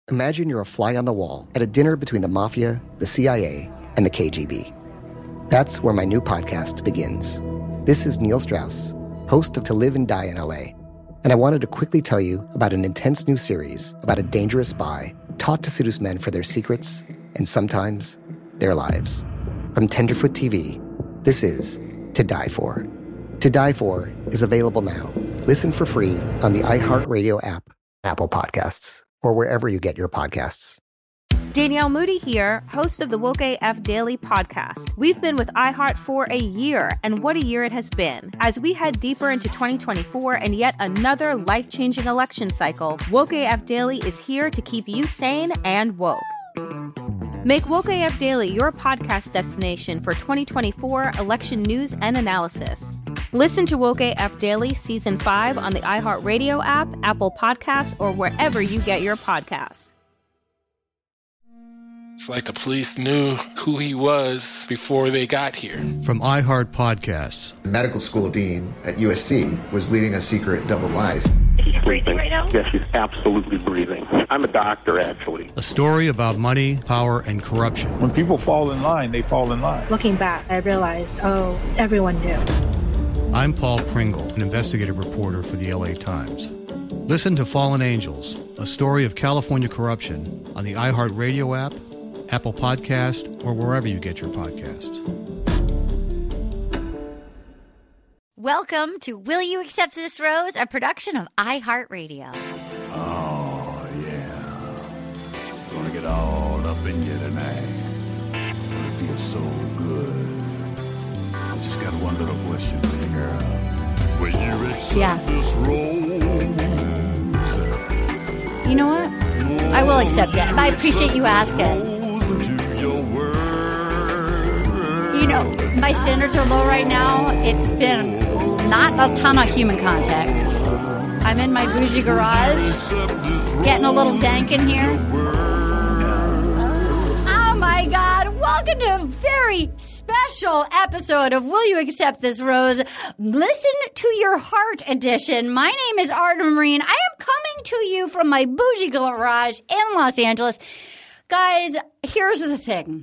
Imagine you're a fly on the wall at a dinner between the mafia, the CIA, and the KGB. That's where my new podcast begins. This is Neil Strauss, host of To Live and Die in LA, and I wanted to quickly tell you about an intense new series about a dangerous spy taught to seduce men for their secrets and sometimes their lives. From Tenderfoot TV, this is To Die For. To Die For is available now. Listen for free on the iHeartRadio app, Apple Podcasts, or wherever you get your podcasts. Danielle Moody here, host of the Woke AF Daily podcast. We've been with iHeart for a year, and what a year it has been. As we head deeper into 2024 and yet another life-changing election cycle, Woke AF Daily is here to keep you sane and woke. Make Woke AF Daily your podcast destination for 2024 election news and analysis. Listen to Woke AF Daily Season 5 on the iHeartRadio app, Apple Podcasts, or wherever you get your podcasts. It's like the police knew who he was before they got here. From iHeart Podcasts. The medical school dean at USC was leading a secret double life. She's breathing right now? Yes, she's absolutely breathing. I'm a doctor, actually. A story about money, power, and corruption. When people fall in line, they fall in line. Looking back, I realized, everyone knew. I'm Paul Pringle, an investigative reporter for the LA Times. Listen to Fallen Angels, a story of California corruption on the iHeartRadio app, Apple Podcast, or wherever you get your podcasts. Welcome to Will You Accept This Rose, a production of iHeartRadio. Oh, yeah. Gonna get all up in you tonight. It feels so good. I just got one little question for you, girl. Will you accept this rose? You know what? I will accept it. I appreciate you asking. You know, my standards are low right now. It's been not a ton of human contact. I'm in my bougie garage, getting a little dank in here. Oh my God, welcome to a very special episode of Will You Accept This Rose? Listen to Your Heart edition. My name is Arden Marine. I am coming to you from my bougie garage in Los Angeles. Guys, here's the thing.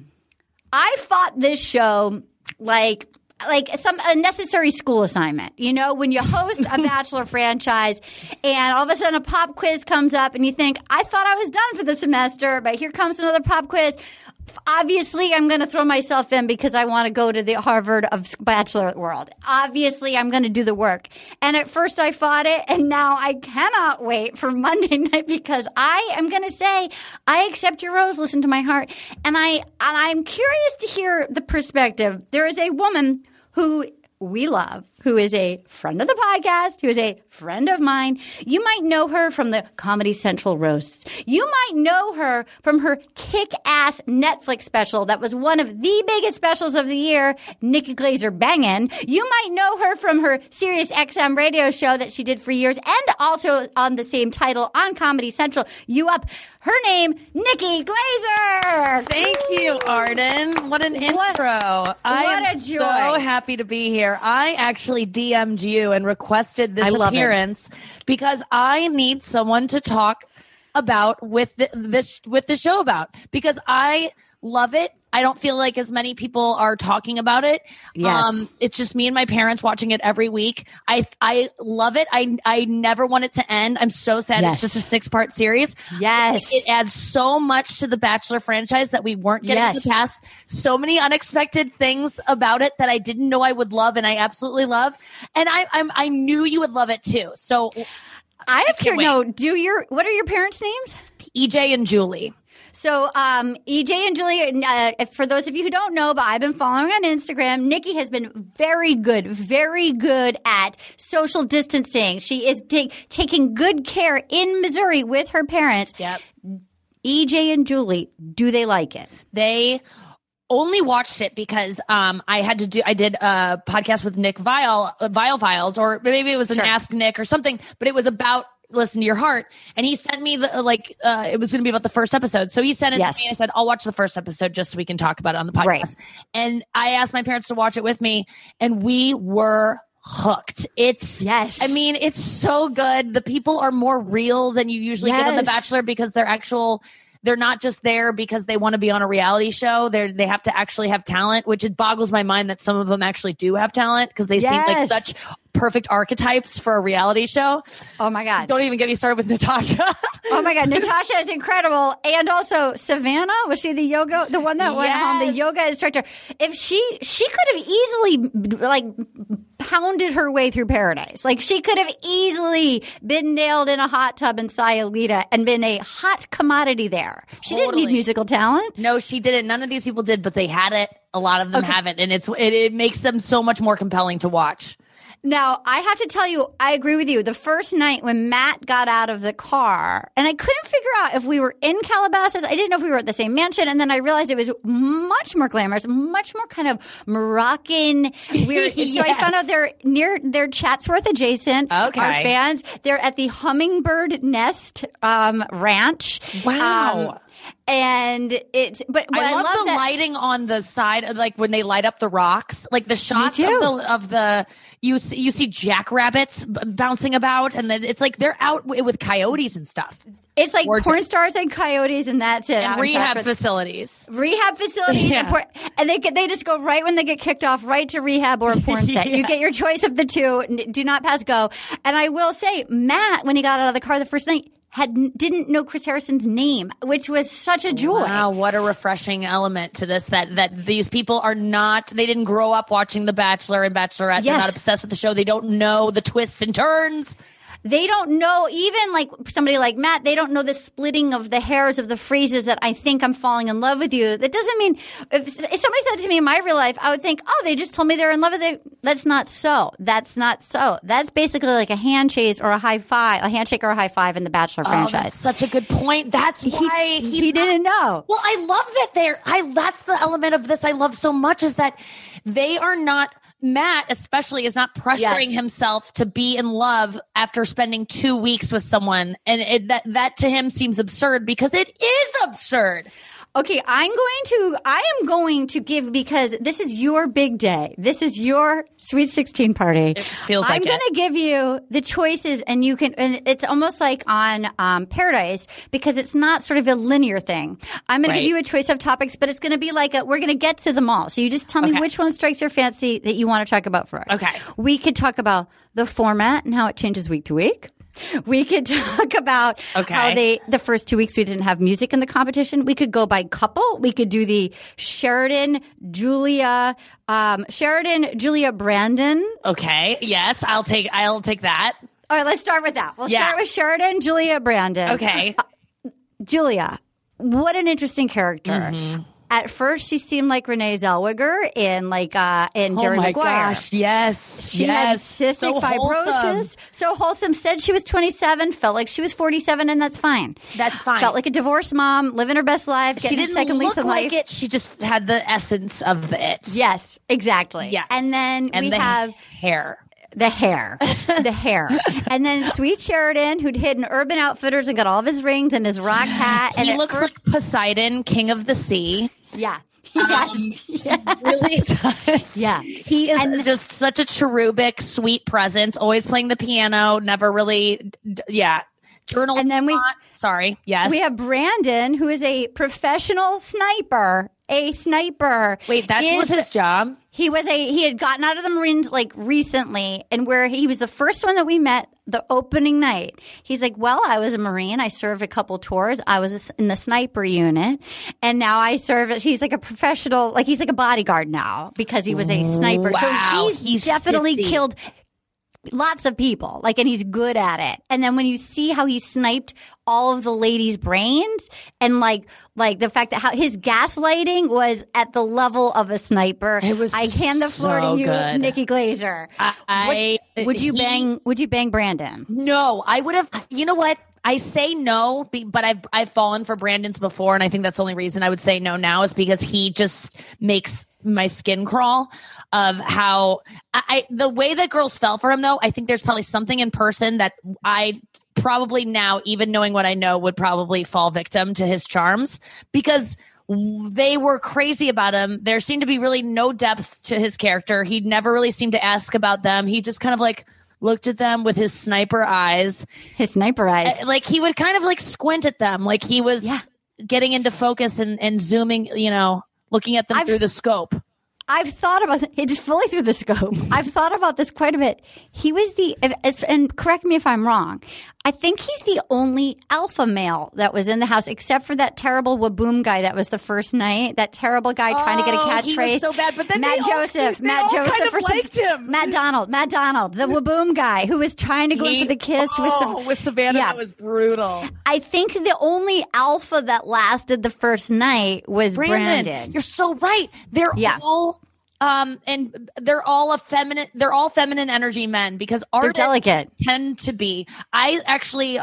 I fought this show like some unnecessary school assignment. You know, when you host a Bachelor franchise and all of a sudden a pop quiz comes up and you think, I thought I was done for the semester, but here comes another pop quiz. Obviously, I'm going to throw myself in because I want to go to the Harvard of Bachelor world. Obviously, I'm going to do the work. And at first I fought it, and now I cannot wait for Monday night because I am going to say, I accept your rose, listen to my heart. And I'm curious to hear the perspective. There is a woman who we love, who is a friend of the podcast, who is a friend of mine. You might know her from the Comedy Central roasts. You might know her from her kick-ass Netflix special that was one of the biggest specials of the year, Nikki Glaser Bangin'. You might know her from her Sirius XM radio show that she did for years and also on the same title on Comedy Central, You Up. Her name, Nikki Glaser. Thank you, Arden. What an intro. I am so happy to be here. I actually DM'd you and requested this appearance because I need someone to talk about with the show about, because I love it. I don't feel like as many people are talking about it. Yes. It's just me and my parents watching it every week. I love it. I never want it to end. I'm so sad. Yes. It's just a 6-part series. Yes. It adds so much to the Bachelor franchise that we weren't getting in the past. So many unexpected things about it that I didn't know I would love, and I absolutely love. And I knew you would love it too. So I have to know, what are your parents' names? EJ and Julie. So EJ and Julie, for those of you who don't know, but I've been following on Instagram, Nikki has been very good at social distancing. She is taking good care in Missouri with her parents. Yep. EJ and Julie, do they like it? They only watched it because I did a podcast with Nick Viall Files, or maybe it was an Ask Nick or something, but it was about Listen to Your Heart. And he sent me it was going to be about the first episode. So he sent it to me and I said, I'll watch the first episode just so we can talk about it on the podcast. Right. And I asked my parents to watch it with me, and we were hooked. It's it's so good. The people are more real than you usually get on The Bachelor because they're not just there because they want to be on a reality show. They have to actually have talent, which it boggles my mind that some of them actually do have talent because they seem like such perfect archetypes for a reality show. Oh my God. Don't even get me started with Natasha. Oh my God. Natasha is incredible. And also Savannah, was she the one that went home, the yoga instructor? If she could have easily pounded her way through paradise. Like she could have easily been nailed in a hot tub in Sayulita and been a hot commodity there. She didn't need musical talent. No, she didn't. None of these people did, but they had it. A lot of them haven't. And it makes them so much more compelling to watch. Now, I have to tell you, I agree with you. The first night when Matt got out of the car, and I couldn't figure out if we were in Calabasas. I didn't know if we were at the same mansion. And then I realized it was much more glamorous, much more kind of Moroccan. Weird. So I found out they're Chatsworth adjacent. Okay. Our fans. They're at the Hummingbird Nest Ranch. Wow. And I love the lighting on the side, like when they light up the rocks, like the shots of the you see jackrabbits bouncing about, and then it's like they're out with coyotes and stuff. It's like porn stars and coyotes, and that's it. And rehab facilities. Yeah. And they just go right when they get kicked off, right to rehab or a porn set. You get your choice of the two. Do not pass go. And I will say, Matt, when he got out of the car the first night, didn't know Chris Harrison's name, which was such a joy. Wow, what a refreshing element to this, that these people are not, they didn't grow up watching The Bachelor and Bachelorette. They're not obsessed with the show. They don't know the twists and turns. They don't know, even like somebody like Matt, they don't know the splitting of the hairs of the phrases that I think I'm falling in love with you. That doesn't mean, if somebody said to me in my real life, I would think, oh, they just told me they're in love with it. That's not so. That's basically like a handshake or a high five in the Bachelor franchise. That's such a good point. That's why he didn't know. Well, I love that that's the element of this I love so much, is that they are not, Matt especially is not pressuring himself to be in love after spending 2 weeks with someone. And that to him seems absurd, because it is absurd. Okay, I am going to give, because this is your big day. This is your Sweet 16 party. It feels like I'm going to give you the choices, and you can, and it's almost like on Paradise, because it's not sort of a linear thing. I'm going to give you a choice of topics, but it's going to be like we're going to get to them all. So you just tell me which one strikes your fancy that you want to talk about first. Okay. We could talk about the format and how it changes week to week. We could talk about how the first 2 weeks we didn't have music in the competition. We could go by couple. We could do the Sheridan, Julia, Brandon. Okay. Yes. I'll take that. All right. Let's start with that. We'll start with Sheridan, Julia, Brandon. Okay. Julia, what an interesting character. Mm-hmm. At first, she seemed like Renee Zellweger in Jerry Maguire. Oh my gosh, yes. She had cystic fibrosis. So wholesome. Said she was 27, felt like she was 47, and that's fine. That's fine. Felt like a divorced mom, living her best life, getting she second lease look in life. like it. She just had the essence of the it. Yes, exactly. Yes. And then we have hair. The hair. And then Sweet Sheridan, who'd hidden Urban Outfitters and got all of his rings and his rock hat. He looks like Poseidon, king of the sea. Yeah. Really does. Yeah. He is just such a cherubic, sweet presence, always playing the piano, never really, journal. And then yes. We have Brandon, who is a professional sniper. Wait, that was his job? He had gotten out of the Marines like recently, and where he was the first one that we met the opening night. He's like, well, I was a Marine. I served a couple tours. I was in the sniper unit, and now I serve as, he's like a professional, like he's like a bodyguard now because he was a sniper. Wow, so he's definitely killed lots of people, and he's good at it. And then when you see how he sniped all of the ladies' brains, and like the fact that how his gaslighting was at the level of a sniper. It was I hand the floor to you, good. Nikki Glazer. Would you bang Brandon? No, I would have. You know what? I say no, but I've fallen for Brandon's before, and I think that's the only reason I would say no now is because he just makes my skin crawl of how the way that girls fell for him. Though I think there's probably something in person that I probably now, even knowing what I know, would probably fall victim to his charms, because they were crazy about him. There seemed to be really no depth to his character. He never really seemed to ask about them. He just kind of like looked at them with his sniper eyes. His sniper eyes. Like he would kind of like squint at them, like he was getting into focus and zooming, you know, looking at them through the scope. I've thought about it. It's fully through the scope. I've thought about this quite a bit. He was and correct me if I'm wrong, I think he's the only alpha male that was in the house, except for that terrible Waboom guy that was the first night. That terrible guy trying to get a catchphrase. He was so bad, but then Matt Joseph kind of liked him. Matt Donald, the Waboom guy who was trying to go in for the kiss with Savannah. That was brutal. I think the only alpha that lasted the first night was Brandon. You're so right. They're all. And they're all feminine energy men because artists tend to be. I actually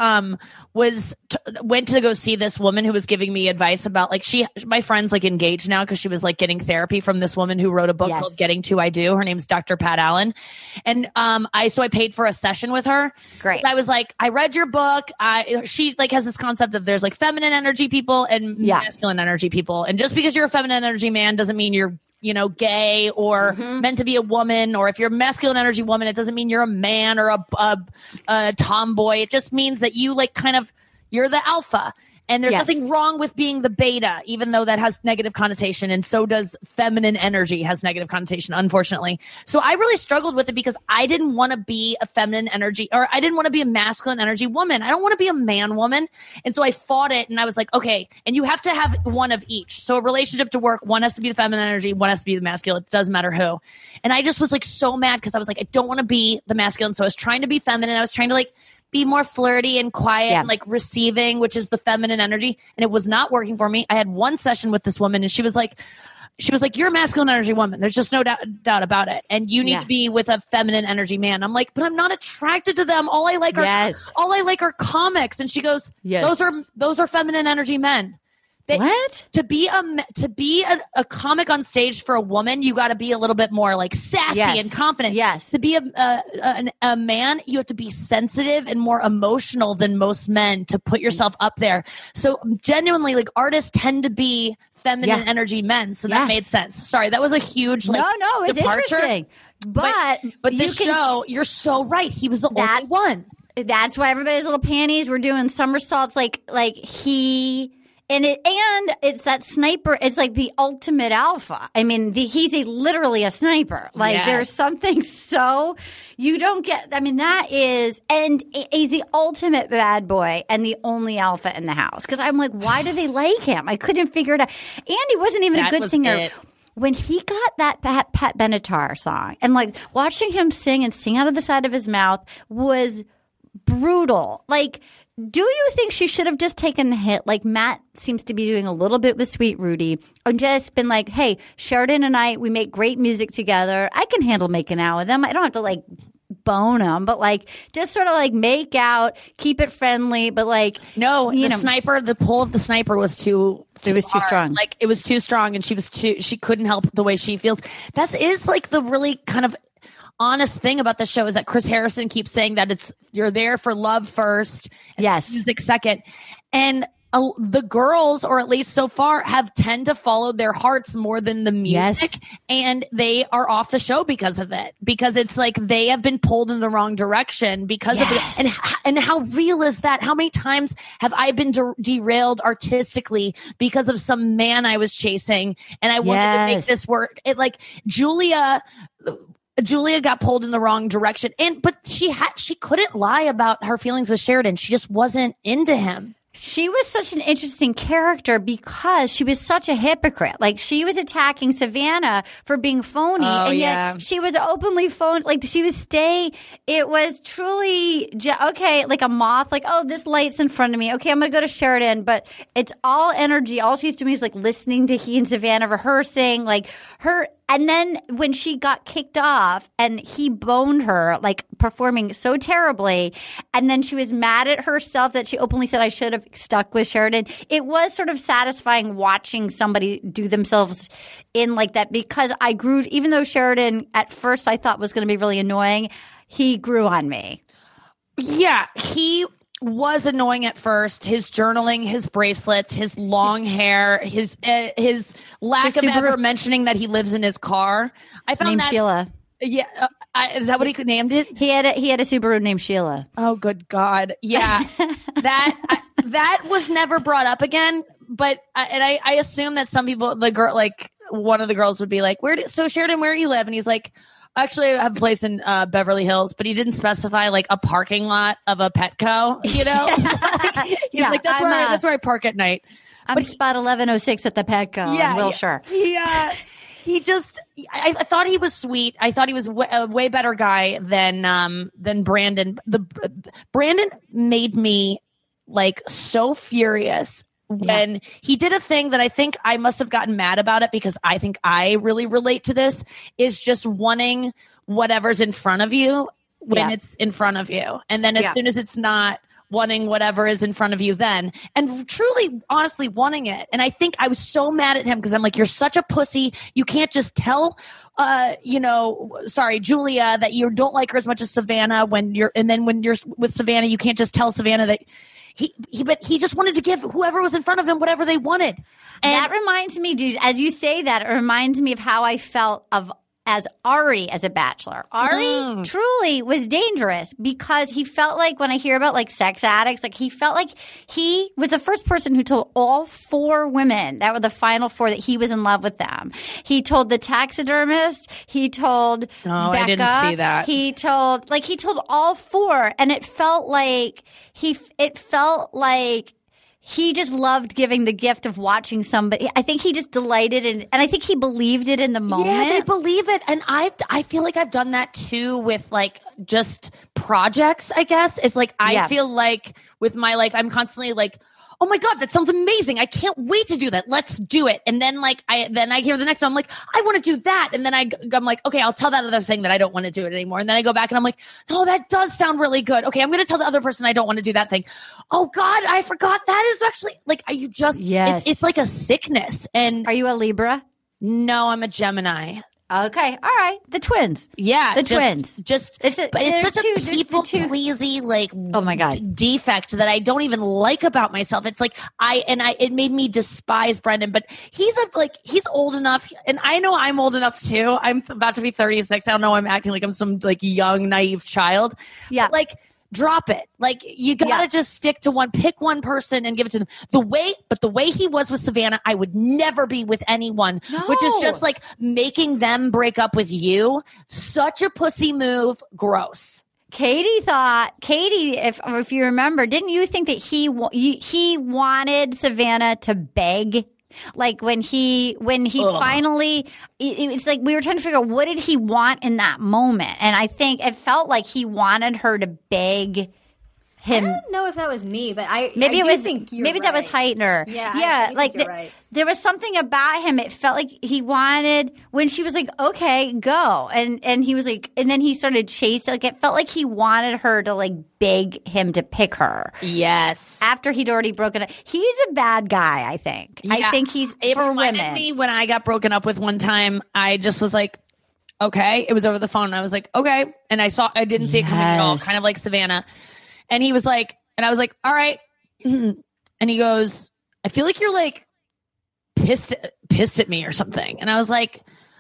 went to go see this woman who was giving me advice about like my friend's like engaged now because she was like getting therapy from this woman who wrote a book called Getting To I Do. Her name's Dr. Pat Allen. And I paid for a session with her. Great. I was like, I read your book. She like has this concept of there's like feminine energy people and masculine energy people. And just because you're a feminine energy man doesn't mean you're gay or meant to be a woman, or if you're a masculine energy woman, it doesn't mean you're a man or a tomboy. It just means that you like kind of, you're the alpha. And there's nothing wrong with being the beta, even though that has negative connotation. And so does feminine energy has negative connotation, unfortunately. So I really struggled with it because I didn't want to be a feminine energy, or I didn't want to be a masculine energy woman. I don't want to be a man woman. And so I fought it and I was like, okay, and you have to have one of each. So a relationship to work, one has to be the feminine energy, one has to be the masculine. It doesn't matter who. And I just was like so mad because I was like, I don't want to be the masculine. So I was trying to be feminine. I was trying to like be more flirty and quiet and like receiving, which is the feminine energy. And it was not working for me. I had one session with this woman and she was like, you're a masculine energy woman. There's just no doubt about it. And you need to be with a feminine energy man. I'm like, but I'm not attracted to them. All I like are comics. And she goes, those are feminine energy men. What? To be a comic on stage for a woman, you got to be a little bit more like sassy and confident. Yes. To be a man, you have to be sensitive and more emotional than most men to put yourself up there. So genuinely, like artists tend to be feminine energy men. So that made sense. Sorry, that was a huge no, it's departure. Interesting. But this show, you're so right. He was the only one. That's why everybody's little panties were doing somersaults. Like he. And it's that sniper. It's like the ultimate alpha. I mean, he's literally a sniper. Like there's something so you don't get. I mean, that is, and he's the ultimate bad boy and the only alpha in the house. Because I'm like, why do they like him? I couldn't figure it out. And he wasn't even a good singer. When he got that Pat Benatar song and like watching him sing out of the side of his mouth was brutal. Like. Do you think she should have just taken the hit like Matt seems to be doing a little bit with Sweet Rudy and just been like, hey, Sheridan and I, we make great music together. I can handle making out with them. I don't have to like bone them, but like just sort of like make out, keep it friendly, but like no, the pull of the sniper was too strong. Like it was too strong and she couldn't help the way she feels. That is like the really kind of honest thing about the show is that Chris Harrison keeps saying that you're there for love first, and music second, and the girls, or at least so far, tend to follow their hearts more than the music, and they are off the show because of it. Because it's like they have been pulled in the wrong direction because of it. And how real is that? How many times have I been derailed artistically because of some man I was chasing, and I wanted to make this work? It like Julia got pulled in the wrong direction, but she couldn't lie about her feelings with Sheridan. She just wasn't into him. She was such an interesting character because she was such a hypocrite. Like she was attacking Savannah for being phony, and yet she was openly phony. Like she was it was truly like a moth. Like, oh, this light's in front of me. Okay, I'm gonna go to Sheridan, but it's all energy. All she's doing is like listening to he and Savannah rehearsing, like her. And then when she got kicked off and he boned her, like performing so terribly, and then she was mad at herself that she openly said, I should have stuck with Sheridan. It was sort of satisfying watching somebody do themselves in like that because I grew, even though Sheridan at first I thought was going to be really annoying, he grew on me. Yeah, was annoying at first. His journaling, his bracelets, his long hair, his lack of ever mentioning that he lives in his car. I found that Sheila. Yeah, is that what he named it? He had a Subaru named Sheila. Oh, good God! Yeah, that was never brought up again. But I assume that some people, the girl, like one of the girls, would be like, "So Sheridan, where do you live?" And he's like, "Actually, I have a place in Beverly Hills," but he didn't specify like a parking lot of a Petco. You know, he's like, "That's where I park at night." I'm spot 1106 at the Petco in Wilshire. Yeah. He just, I thought he was sweet. I thought he was a way better guy than Brandon. Brandon made me like so furious when he did a thing that I think I must have gotten mad about it, because I think I really relate to this, is just wanting whatever's in front of you when it's in front of you. And then as soon as it's not, wanting whatever is in front of you then, and truly, honestly wanting it. And I think I was so mad at him because I'm like, you're such a pussy. You can't just tell, Julia, that you don't like her as much as Savannah when you're with Savannah, you can't just tell Savannah that but he just wanted to give whoever was in front of him whatever they wanted. And that reminds me, dude, as you say that, it reminds me of how I felt as Ari as a bachelor. Ari truly was dangerous because he felt like, when I hear about like sex addicts, like he felt like he was the first person who told all 4 women that were the final 4 that he was in love with them. He told the taxidermist. He told Becca. I didn't see that. He told all 4, and it felt like he just loved giving the gift of watching somebody. I think he just delighted in, and I think he believed it in the moment. Yeah, they believe it. And I feel like I've done that too with like just projects, I guess. It's like, I feel like with my life, I'm constantly like, oh my God, that sounds amazing. I can't wait to do that. Let's do it. And then I hear the next one. I'm like, I want to do that. And then I'm like, okay, I'll tell that other thing that I don't want to do it anymore. And then I go back and I'm like, no, that does sound really good. Okay, I'm going to tell the other person I don't want to do that thing. Oh God, I forgot. That is actually like, it's like a sickness. And are you a Libra? No, I'm a Gemini. Okay, all right. The twins. Yeah, twins. It's such a people-pleasy, like, oh my God, defect that I don't even like about myself. It's like it made me despise Brendan. But he's old enough, and I know I'm old enough too. I'm about to be 36. I don't know. I'm acting like I'm some like young, naive child. Yeah, but, like, drop it. Like, you gotta just stick to pick one person and give it to them. The way he was with Savannah, I would never be with anyone, which is just like making them break up with you. Such a pussy move. Gross. Katie, if you remember, didn't you think that he wanted Savannah to beg? Like when he finally, it's like we were trying to figure out what did he want in that moment. And I think it felt like he wanted her to beg him. I don't know if that was me, but maybe that was Heitner. Yeah, like you're right. There was something about him. It felt like he wanted, when she was like, okay, go. And he was like, and then he started chasing. Like, it felt like he wanted her to like beg him to pick her. Yes. After he'd already broken up. He's a bad guy, I think. Yeah. I think he's for women. Me when I got broken up with one time, I just was like, okay. It was over the phone. And I was like, okay. And I didn't see it coming at all. Kind of like Savannah. And he was like, and I was like, all right. And he goes, I feel like you're like pissed at me or something. And I was like,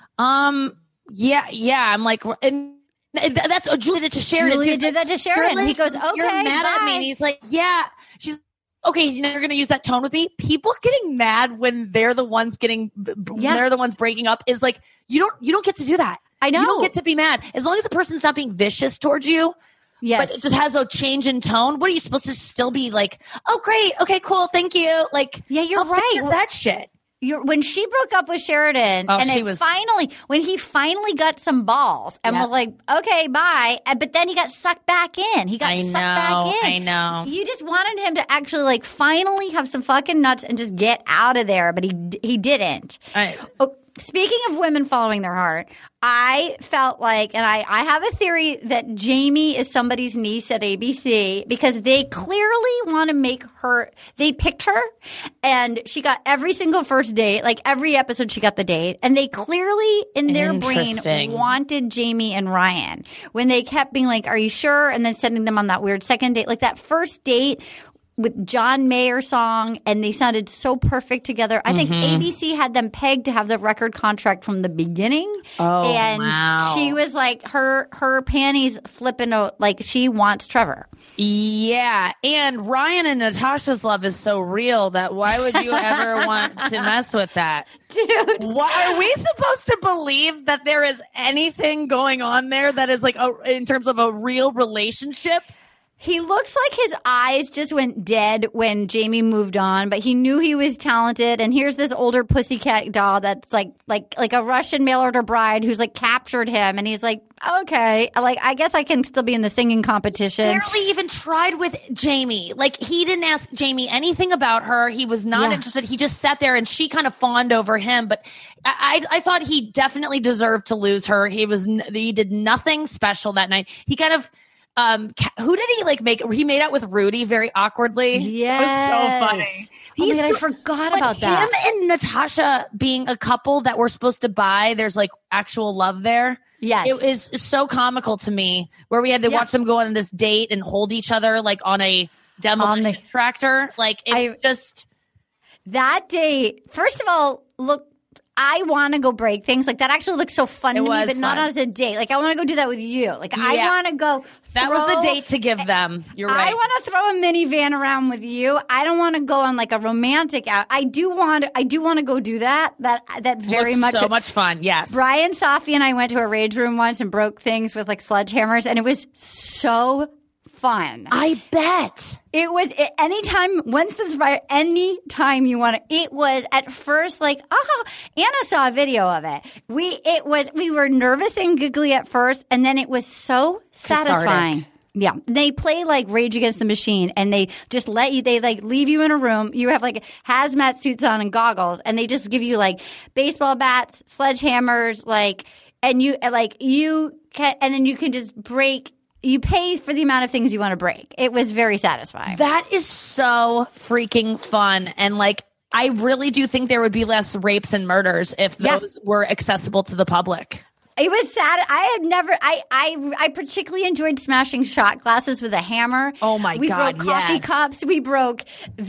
yeah. I'm like, and that's Julia did that to Sheridan. Julia did that to Sheridan. He goes, okay, you're mad at me. And he's like, yeah. She's okay. You're going to use that tone with me. People getting mad when they're the ones they're the ones breaking up is like, you don't get to do that. I know. You don't get to be mad as long as the person's not being vicious towards you. Yes. But it just has a change in tone. What are you supposed to still be like, oh, great. Okay, cool. Thank you. Like, yeah, you're right. That shit. When she broke up with Sheridan when he finally got some balls and was like, okay, bye. But then he got sucked back in. I know. You just wanted him to actually like finally have some fucking nuts and just get out of there. But he didn't. speaking of women following their heart, I felt like, and I have a theory that Jamie is somebody's niece at ABC because they clearly want to make her, they picked her and she got every single first date, like every episode she got the date. And they clearly in their brain wanted Jamie and Ryan when they kept being like, are you sure? And then sending them on that weird second date, like that first date with John Mayer song, and they sounded so perfect together. I think ABC had them pegged to have the record contract from the beginning. Oh, and she was like, her panties flipping, like she wants Trevor. Yeah, and Ryan and Natasha's love is so real that why would you ever want to mess with that? Dude. Why are we supposed to believe that there is anything going on there that is like in terms of a real relationship? He looks like his eyes just went dead when Jamie moved on, but he knew he was talented. And here's this older pussycat doll that's like a Russian mail order bride who's like captured him, and he's like, okay, like I guess I can still be in the singing competition. Barely even tried with Jamie. Like he didn't ask Jamie anything about her. He was not interested. He just sat there and she kind of fawned over him. But I thought he definitely deserved to lose her. He did nothing special that night. He kind of. Who did he he made out with Rudy very awkwardly. Yes. It was so funny. Oh my God, I forgot about that. Him and Natasha being a couple that we're supposed to buy, there's like actual love there. Yes. It is so comical to me where we had to watch them go on this date and hold each other like on a demolition tractor. Like just. That date, first of all, look. I want to go break things. Like that actually looks so fun to me, but not as a date. Like I want to go do that with you. Like I want to go. That was the date to give them. You're right. I want to throw a minivan around with you. I don't want to go on like a romantic out. I do want to go do that. That very much so much fun. Yes. Brian, Safi, and I went to a rage room once and broke things with like sledgehammers, and it was so fun. I bet. It was anytime you want to. It was at first like, Anna saw a video of it. We were nervous and giggly at first, and then it was so satisfying. Cathartic. Yeah. They play like Rage Against the Machine, and they just they like leave you in a room. You have like hazmat suits on and goggles, and they just give you like baseball bats, sledgehammers, and then you can just break. You pay for the amount of things you want to break. It was very satisfying. That is so freaking fun. And I really do think there would be less rapes and murders if those were accessible to the public. It was sad. I particularly enjoyed smashing shot glasses with a hammer. Oh my God, We broke coffee cups. We broke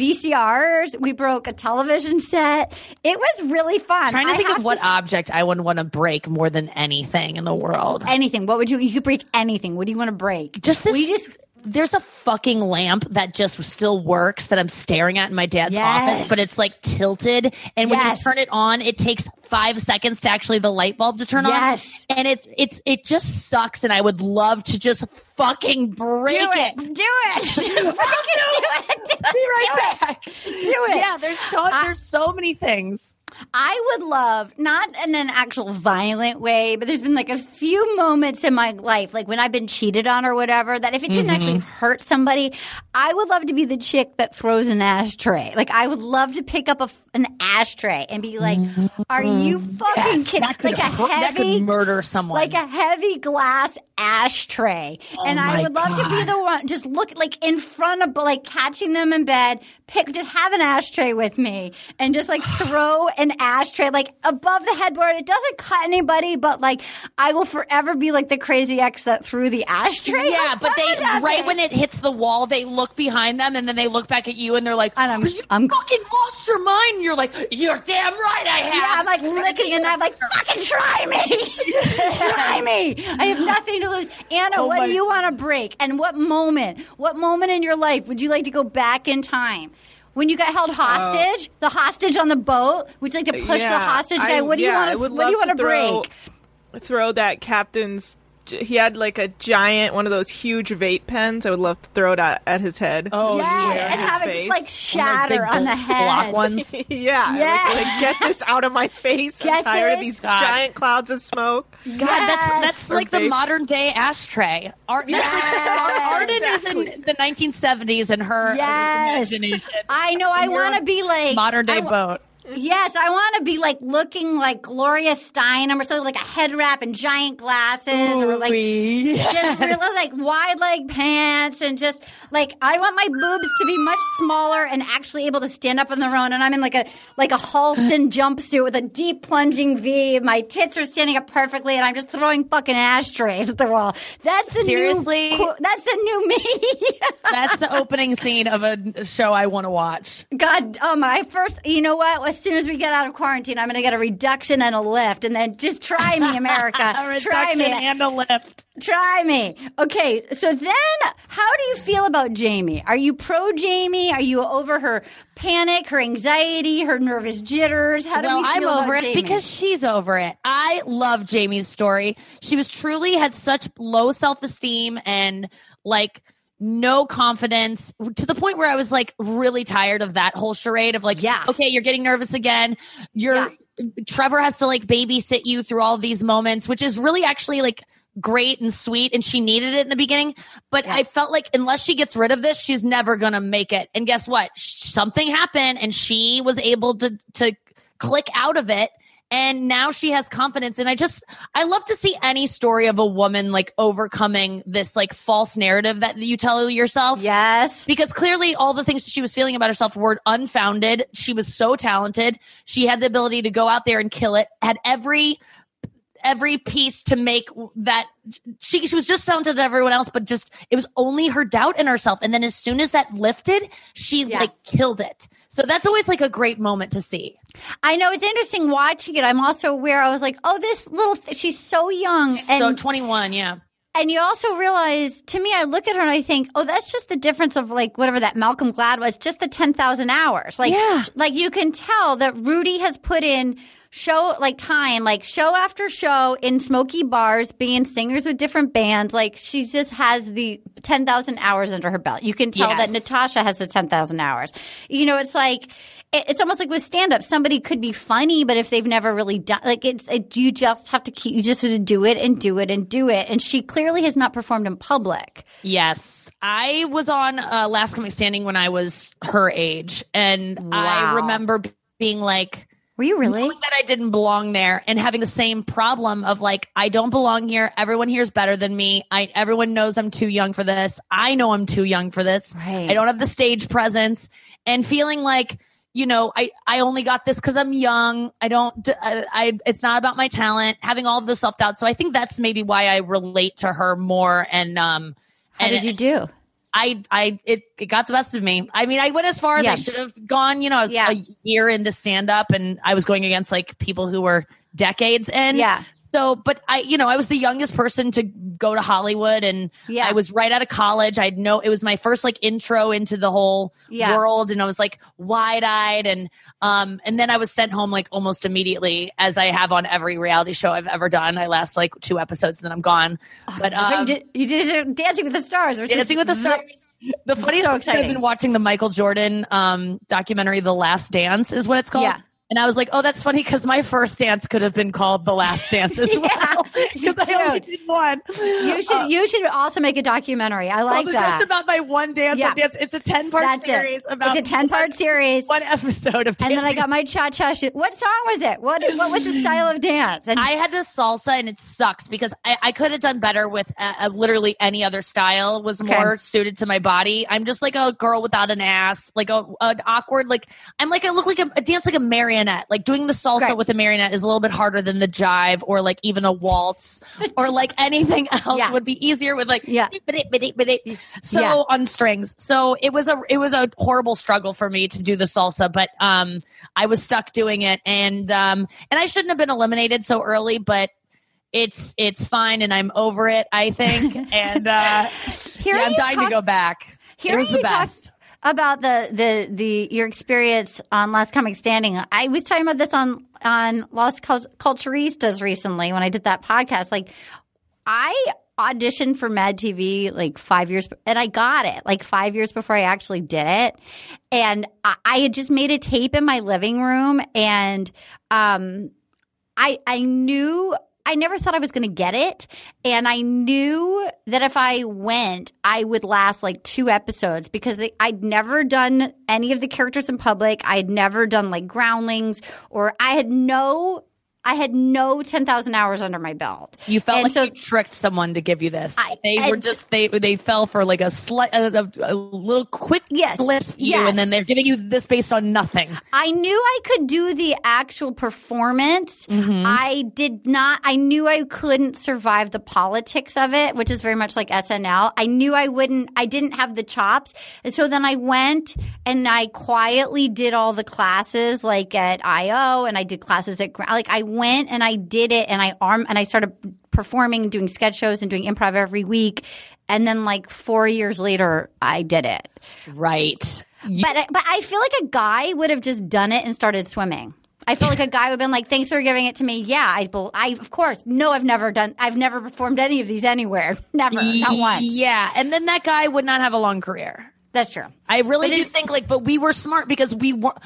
VCRs. We broke a television set. It was really fun. Trying to think of what object I would want to break more than anything in the world. Anything. What would you could break anything. What do you want to break? There's a fucking lamp that just still works that I'm staring at in my dad's office, but it's like tilted. And when you turn it on, it takes 5 seconds to actually the light bulb to turn on. And it just sucks. And I would love to just fucking break it. Do it. Just fucking do it. Be right back. Do it. Yeah, there's so many things. I would love, not in an actual violent way, but there's been like a few moments in my life, like when I've been cheated on or whatever, that if it didn't actually hurt somebody, I would love to be the chick that throws an ashtray. Like I would love to pick up an ashtray and be like, are you fucking kidding? That could murder someone. Like a heavy glass ashtray. And I would love to be the one, just look like in front of, like catching them in bed, just have an ashtray with me and just like throw an ashtray like above the headboard. It doesn't cut anybody, but like I will forever be like the crazy ex that threw the ashtray. Yeah, but when it hits the wall, they look behind them and then they look back at you and they're like, I'm fucking lost your mind. You're like, you're damn right I have. Yeah, I'm like licking and I'm like, fucking try me. Try me. I have nothing to lose. Anna, what do you want to break? And what moment in your life would you like to go back in time? When you got held hostage, the hostage on the boat, would you like to push the hostage guy? What do you want to break? Throw that captain's. He had like a giant, one of those huge vape pens. I would love to throw it at his head. Oh, yeah. And have it just like shatter on the head. Block ones. Like, get this out of my face. I'm tired of these giant clouds of smoke. God, that's like the modern day ashtray. Arden is in the 1970s in her imagination. I know. I want to be like modern day boat. Yes, I want to be like looking like Gloria Steinem or something, like a head wrap and giant glasses, or like just really like wide leg pants, and just like I want my boobs to be much smaller and actually able to stand up on their own. And I'm in like a Halston jumpsuit with a deep plunging V. My tits are standing up perfectly, and I'm just throwing fucking ashtrays at the wall. That's the that's the new me. That's the opening scene of a show I want to watch. God, you know what? As soon as we get out of quarantine, I'm going to get a reduction and a lift, and then just try me, America. A reduction and a lift. Try me. Okay, so then how do you feel about Jamie? Are you pro Jamie? Are you over her panic, her anxiety, her nervous jitters? How do you feel I'm over about it Jamie? because she's over it. I love Jamie's story. She was truly had such low self-esteem and like no confidence, to the point where I was like really tired of that whole charade of like, okay, you're getting nervous again. Trevor has to like babysit you through all of these moments, which is really actually like great and sweet. And she needed it in the beginning. But I felt like unless she gets rid of this, she's never going to make it. And guess what? Something happened and she was able to click out of it. And now she has confidence. And I love to see any story of a woman like overcoming this like false narrative that you tell yourself. Yes. Because clearly all the things that she was feeling about herself were unfounded. She was so talented. She had the ability to go out there and kill it, had every piece to make that she was just talented to everyone else, but just it was only her doubt in herself. And then as soon as that lifted, she like killed it. So that's always like a great moment to see. I know, it's interesting watching it. I'm also aware, I was like, oh, this little she's so young. She's so 21, yeah. And you also realize, to me, I look at her and I think, oh, that's just the difference of like whatever that Malcolm Glad was, just the 10,000 hours. Like, like you can tell that Rudy has put in show after show in smoky bars, being singers with different bands. Like she just has the 10,000 hours under her belt. You can tell that Natasha has the 10,000 hours. You know, it's like it's almost like with stand-up. Somebody could be funny, but if they've never really done, like you just have to you just have to do it and do it and do it. And she clearly has not performed in public. Yes, I was on Last Comic Standing when I was her age, and I remember being like, were you really? Knowing that I didn't belong there and having the same problem of like, I don't belong here. Everyone here is better than me. Everyone knows I'm too young for this. I know I'm too young for this. Right. I don't have the stage presence, and feeling like, you know, I only got this because I'm young. It's not about my talent, having all of the self-doubt. So I think that's maybe why I relate to her more. And, how did you do? It got the best of me. I mean, I went as far as I should have gone. You know, I was a year into stand up and I was going against like people who were decades in. Yeah. So, but I was the youngest person to go to Hollywood, and I was right out of college. It was my first like intro into the whole world, and I was like wide eyed, and then I was sent home like almost immediately, as I have on every reality show I've ever done. I last like 2 episodes, and then I'm gone. But so you did Dancing with the Stars. Dancing with the Stars. The funniest thing is I've been watching the Michael Jordan documentary, The Last Dance is what it's called. Yeah. And I was like, oh, that's funny because my first dance could have been called The Last Dance as well. Because I only did one. You should also make a documentary. I like that. Just about my one dance. Yeah. It's a 10-part series. It's a 10-part series. One episode of dancing. And then I got my cha-cha. What song was it? What was the style of dance? And I had this salsa, and it sucks because I could have done better with literally any other style. Was more suited to my body. I'm just like a girl without an ass, like an awkward, like I look like a dance like a marionette. Like doing the salsa with a marionette is a little bit harder than the jive or like even a waltz or like anything else would be easier with like on strings. So it was a horrible struggle for me to do the salsa, but I was stuck doing it, and I shouldn't have been eliminated so early, but it's fine, and I'm over it, I think. And I'm dying to go back. It was the best. About your experience on Last Comic Standing. I was talking about this on Los Culturistas recently when I did that podcast. Like, I auditioned for Mad TV like 5 years, and I got it like 5 years before I actually did it. And I had just made a tape in my living room, and I knew I never thought I was going to get it. And I knew that if I went, I would last like 2 episodes because I'd never done any of the characters in public. I had never done like Groundlings, or I had no 10,000 hours under my belt. You felt you tricked someone to give you this. They fell for like a little quick glimpse you, and then they're giving you this based on nothing. I knew I could do the actual performance. Mm-hmm. I knew I couldn't survive the politics of it, which is very much like SNL. I knew I didn't have the chops. And so then I went and I quietly did all the classes like at IO, and I did classes at I went and I did it, and I started performing, doing sketch shows and doing improv every week. And then like 4 years later, I did it. Right. But I feel like a guy would have just done it and started swimming. I feel like a guy would have been like, thanks for giving it to me. Yeah, I of course. No, I've never performed any of these anywhere. Never. Not once. Yeah. And then that guy would not have a long career. That's true. I really do think but we were smart because we weren't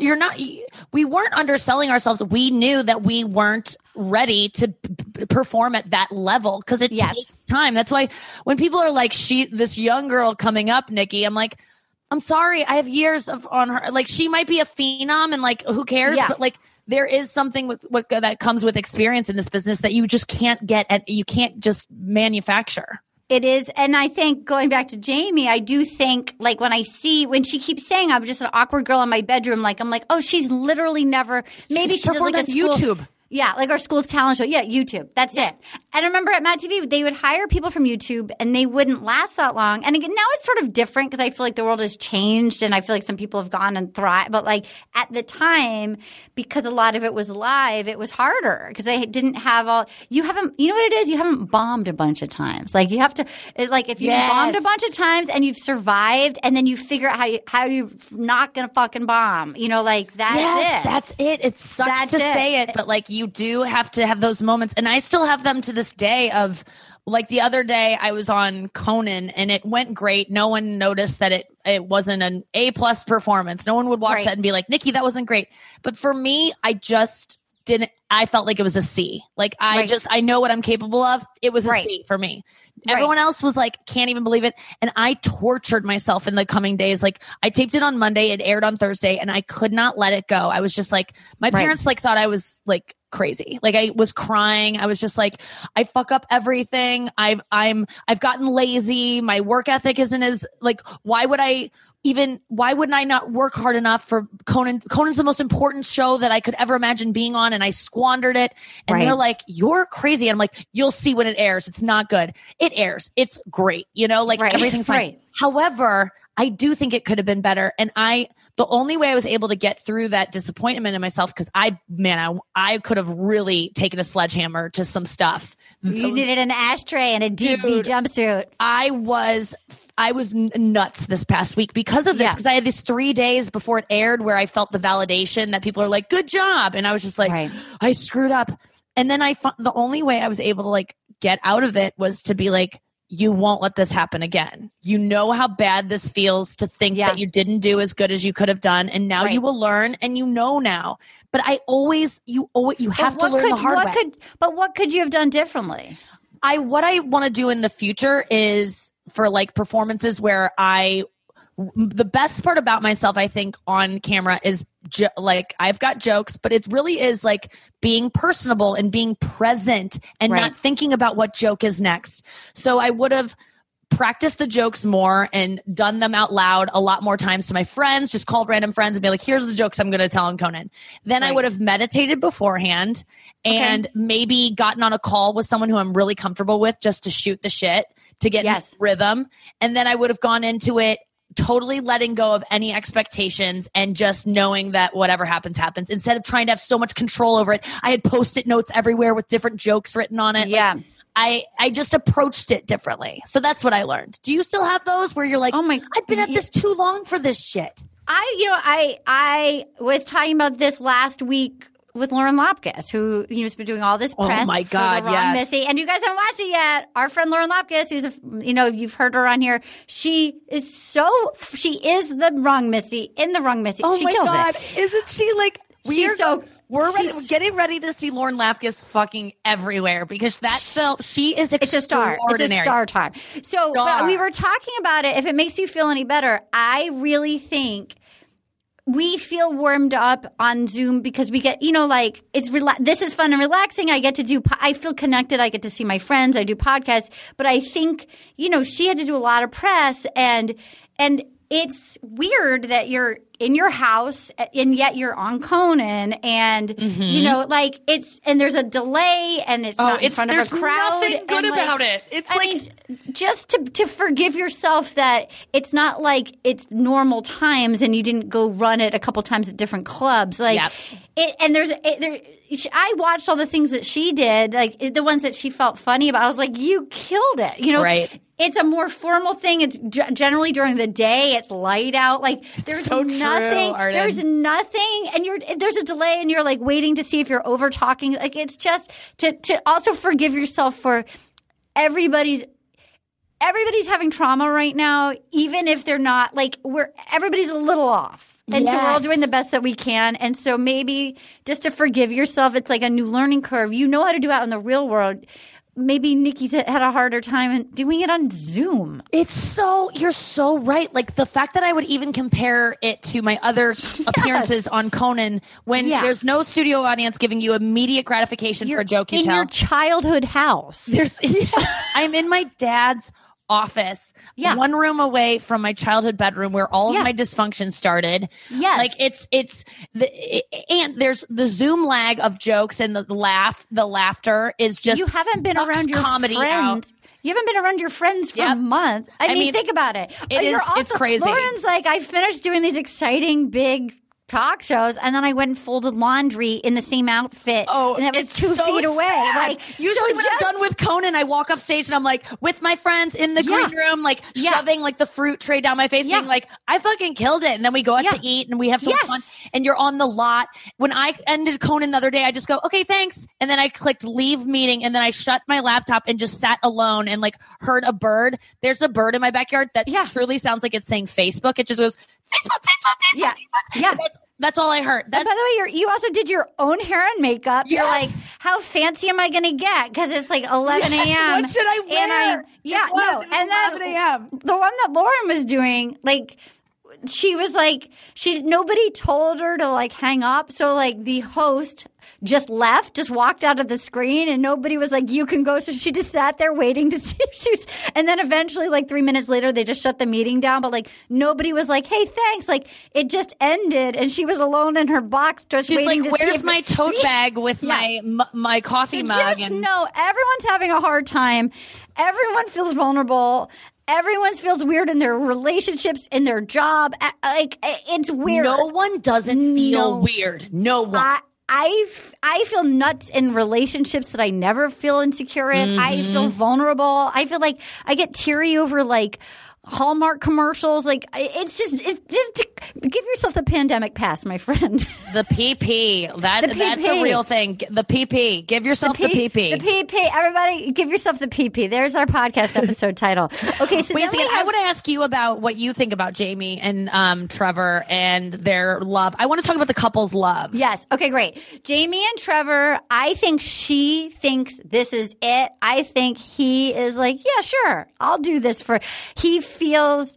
underselling ourselves. We knew that we weren't ready to perform at that level because it takes time. That's why when people are like, this young girl coming up, Nikki, I'm like, I'm sorry, I have years on her. Like, she might be a phenom and like, who cares? Yeah. But like, there is something with what that comes with experience in this business that you just can't get and you can't just manufacture. It is. And I think going back to Jamie, I do think like when she keeps saying I'm just an awkward girl in my bedroom, I'm like, oh, she's literally never, maybe she performed on YouTube. Yeah, like our school talent show. Yeah, YouTube. That's it. And I remember at Mad TV, they would hire people from YouTube and they wouldn't last that long. And again, now it's sort of different because I feel like the world has changed and I feel like some people have gone and thrived. But like at the time, because a lot of it was live, it was harder because they didn't have you know what it is? You haven't bombed a bunch of times. Like you have to, like if you've bombed a bunch of times and you've survived and then you figure out how you're not going to fucking bomb, like that's it. That's it. It sucks to say it, but like you do have to have those moments. And I still have them to this day of like the other day I was on Conan and it went great. No one noticed that it wasn't an A+ performance. No one would watch that and be like, Nikki, that wasn't great. But for me, I just didn't, I felt like it was a C. Like I know what I'm capable of. It was a C for me. Everyone else was like, can't even believe it. And I tortured myself in the coming days. Like I taped it on Monday. It aired on Thursday and I could not let it go. I was just like, my parents like thought I was like crazy. Like I was crying. I was just like, I fuck up everything. I've gotten lazy. My work ethic isn't as like, why wouldn't I not work hard enough for Conan? Conan's the most important show that I could ever imagine being on, and I squandered it. And they're like, you're crazy. And I'm like, you'll see when it airs. It's not good. It airs. It's great. Everything's fine. However, I do think it could have been better. And the only way I was able to get through that disappointment in myself, because I could have really taken a sledgehammer to some stuff. You needed an ashtray and a DV jumpsuit. I was nuts this past week because of this, because I had these 3 days before it aired where I felt the validation that people are like, good job. And I was just like, I screwed up. And then the only way I was able to like get out of it was to be like, you won't let this happen again. You know how bad this feels to think that you didn't do as good as you could have done. And now you will learn and now. But you have to learn the hard way. But what could you have done differently? What I want to do in the future is for like performances where the best part about myself, I think, on camera is like I've got jokes, but it really is like being personable and being present and not thinking about what joke is next. So I would have practiced the jokes more and done them out loud a lot more times to my friends, just called random friends and be like, here's the jokes I'm going to tell on Conan. Then I would have meditated beforehand and maybe gotten on a call with someone who I'm really comfortable with just to shoot the shit, to get in rhythm. And then I would have gone into it totally letting go of any expectations and just knowing that whatever happens, happens, instead of trying to have so much control over it. I had Post-it notes everywhere with different jokes written on it. Yeah. Like, I just approached it differently. So that's what I learned. Do you still have those where you're like, oh my, I've been at this too long for this shit? I was talking about this last week with Lauren Lapkus, who has been doing all this press. Oh my God, for the Wrong Missy. And you guys haven't watched it yet. Our friend Lauren Lapkus, who's you've heard her on here. She is the Wrong Missy in the Wrong Missy. Oh she my kills God, it. isn't she like? We're getting ready to see Lauren Lapkus fucking everywhere because that film, she is extraordinary. It's a star time. So but we were talking about it. If it makes you feel any better, I really think we feel warmed up on Zoom because we get, like this is fun and relaxing. I feel connected. I get to see my friends. I do podcasts, but I think, she had to do a lot of press and it's weird that you're in your house and yet you're on Conan and, and there's a delay and it's not in front of a crowd. There's nothing good about it. It's just to forgive yourself that it's not like it's normal times and you didn't go run it a couple times at different clubs. I watched all the things that she did, like the ones that she felt funny about. I was like, you killed it. Right. It's a more formal thing. It's generally during the day. It's light out. Like there's nothing. There's nothing, and there's a delay, and you're like waiting to see if you're over talking. Like it's just to also forgive yourself for everybody's having trauma right now, even if they're not. Like everybody's a little off. And so we're all doing the best that we can. And so maybe just to forgive yourself, it's like a new learning curve. You know how to do it in the real world. Maybe Nikki's had a harder time doing it on Zoom. You're so right. Like the fact that I would even compare it to my other appearances on Conan when there's no studio audience giving you immediate gratification for a joke you tell. In your childhood house. I'm in my dad's office, one room away from my childhood bedroom where all of my dysfunction started. Yes. Like and there's the Zoom lag of jokes and the laughter is just you haven't been around your comedy friends. Out. You haven't been around your friends for a month. I mean, think about it. It's crazy. Lauren's like, I finished doing these exciting big talk shows and then I went and folded laundry in the same outfit and that was 2 feet away. Like usually when I'm done with Conan, I walk off stage and I'm like with my friends in the green room, like shoving like the fruit tray down my face, being like, I fucking killed it. And then we go out to eat and we have so much fun and you're on the lot. When I ended Conan the other day, I just go, okay, thanks. And then I clicked leave meeting and then I shut my laptop and just sat alone and like heard a bird. There's a bird in my backyard that truly sounds like it's saying Facebook. It just goes, Facebook. Yeah. That's all I heard. And by the way, you also did your own hair and makeup. Yes. You're like, how fancy am I going to get? Because it's like 11 a.m. What should I wear? And then 11 a.m. The one that Lauren was doing, like, she was like, nobody told her to like hang up. So like the host just walked out of the screen and nobody was like, you can go. So she just sat there waiting to see if she's, and then eventually like 3 minutes later, they just shut the meeting down. But like nobody was like, hey, thanks. Like it just ended and she was alone in her box just waiting to see. She's like, where's my tote bag with my coffee mug? Just know everyone's having a hard time. Everyone feels vulnerable. Everyone feels weird in their relationships, in their job. Like it's weird. No one doesn't feel weird. No one. I feel nuts in relationships that I never feel insecure in. Mm-hmm. I feel vulnerable. I feel like I get teary over like Hallmark commercials. Like it's just give yourself the pandemic pass, my friend. The PP. That's a real thing. The PP. Give yourself the PP. The PP. Everybody give yourself the PP. There's our podcast episode title. Okay, so I want to ask you about what you think about Jamie and Trevor and their love. I want to talk about the couple's love. Yes. Okay, great. Jamie and Trevor, I think she thinks this is it. I think he is like, yeah, sure. I'll do this he feels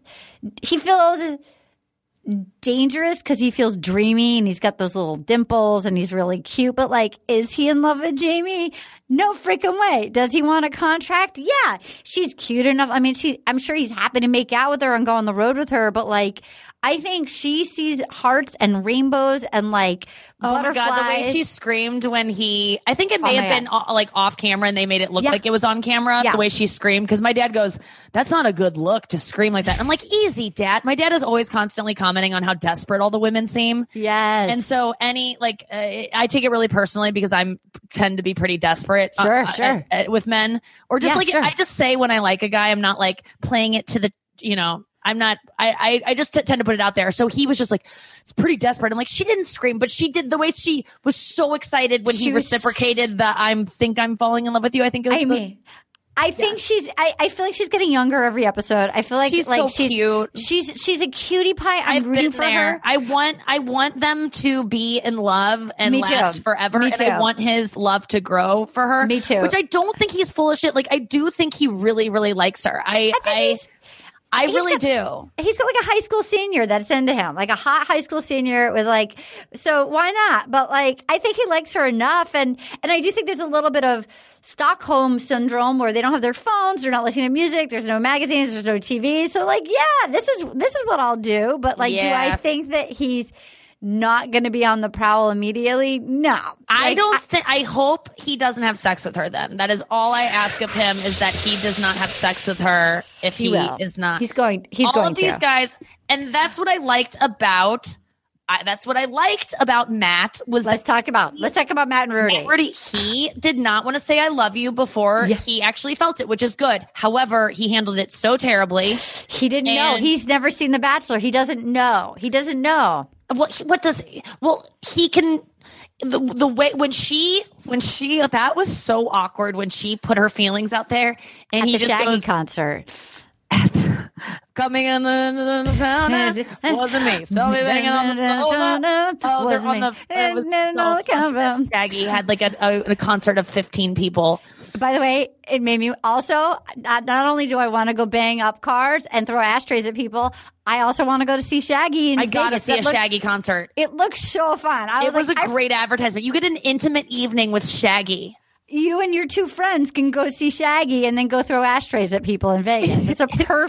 dangerous because he feels dreamy and he's got those little dimples and he's really cute. But like, is he in love with Jamie? No freaking way. Does he want a contract? Yeah. She's cute enough. I mean, I'm sure he's happy to make out with her and go on the road with her. But like, I think she sees hearts and rainbows and like butterflies. Oh my God, the way she screamed when I think it may have been like off camera and they made it look like it was on camera, the way she screamed. Because my dad goes, that's not a good look to scream like that. I'm like, easy, Dad. My dad is always constantly commenting on how desperate all the women seem. Yes. And so I take it really personally because I tend to be pretty desperate. Sure. With men. Or just I just say when I like a guy, I'm not like playing it to the, I'm not, I just tend to put it out there. So he was just like, it's pretty desperate. I'm like, she didn't scream, but she did the way she was so excited when he reciprocated the I'm falling in love with you. I think it was I think I feel like she's getting younger every episode. I feel like she's so cute. She's a cutie pie. I'm rooting for her. I want them to be in love and last forever. Me and too. I want his love to grow for her. Me too. Which I don't think he's full of shit. Like I do think he really, really likes her. I really do. He's got like a high school senior that's into him, like a hot high school senior with like, so why not? But like, I think he likes her enough. And I do think there's a little bit of Stockholm syndrome where they don't have their phones. They're not listening to music. There's no magazines. There's no TV. So like, yeah, this is what I'll do. But like, do I think that he's not going to be on the prowl immediately? No. I hope he doesn't have sex with her then. That is all I ask of him, is that he does not have sex with her if he is not. He's going to. All of these guys. And that's what I liked about Matt was let's talk about Matt and Rudy. He did not want to say I love you before he actually felt it, which is good. However, he handled it so terribly. He didn't know. He's never seen The Bachelor. He doesn't know. Well, he can. The way when she that was so awkward when she put her feelings out there and at he the just Shaggy goes, concert. Coming in the town, wasn't me. So banging on the sofa. It was so fun. Shaggy had like a concert of 15 people. By the way, it made me also, not only do I want to go bang up cars and throw ashtrays at people, I also want to go to see Shaggy in I got to Vegas. see a Shaggy concert. It looks so fun. It was a great advertisement. You get an intimate evening with Shaggy. You and your two friends can go see Shaggy and then go throw ashtrays at people in Vegas. It's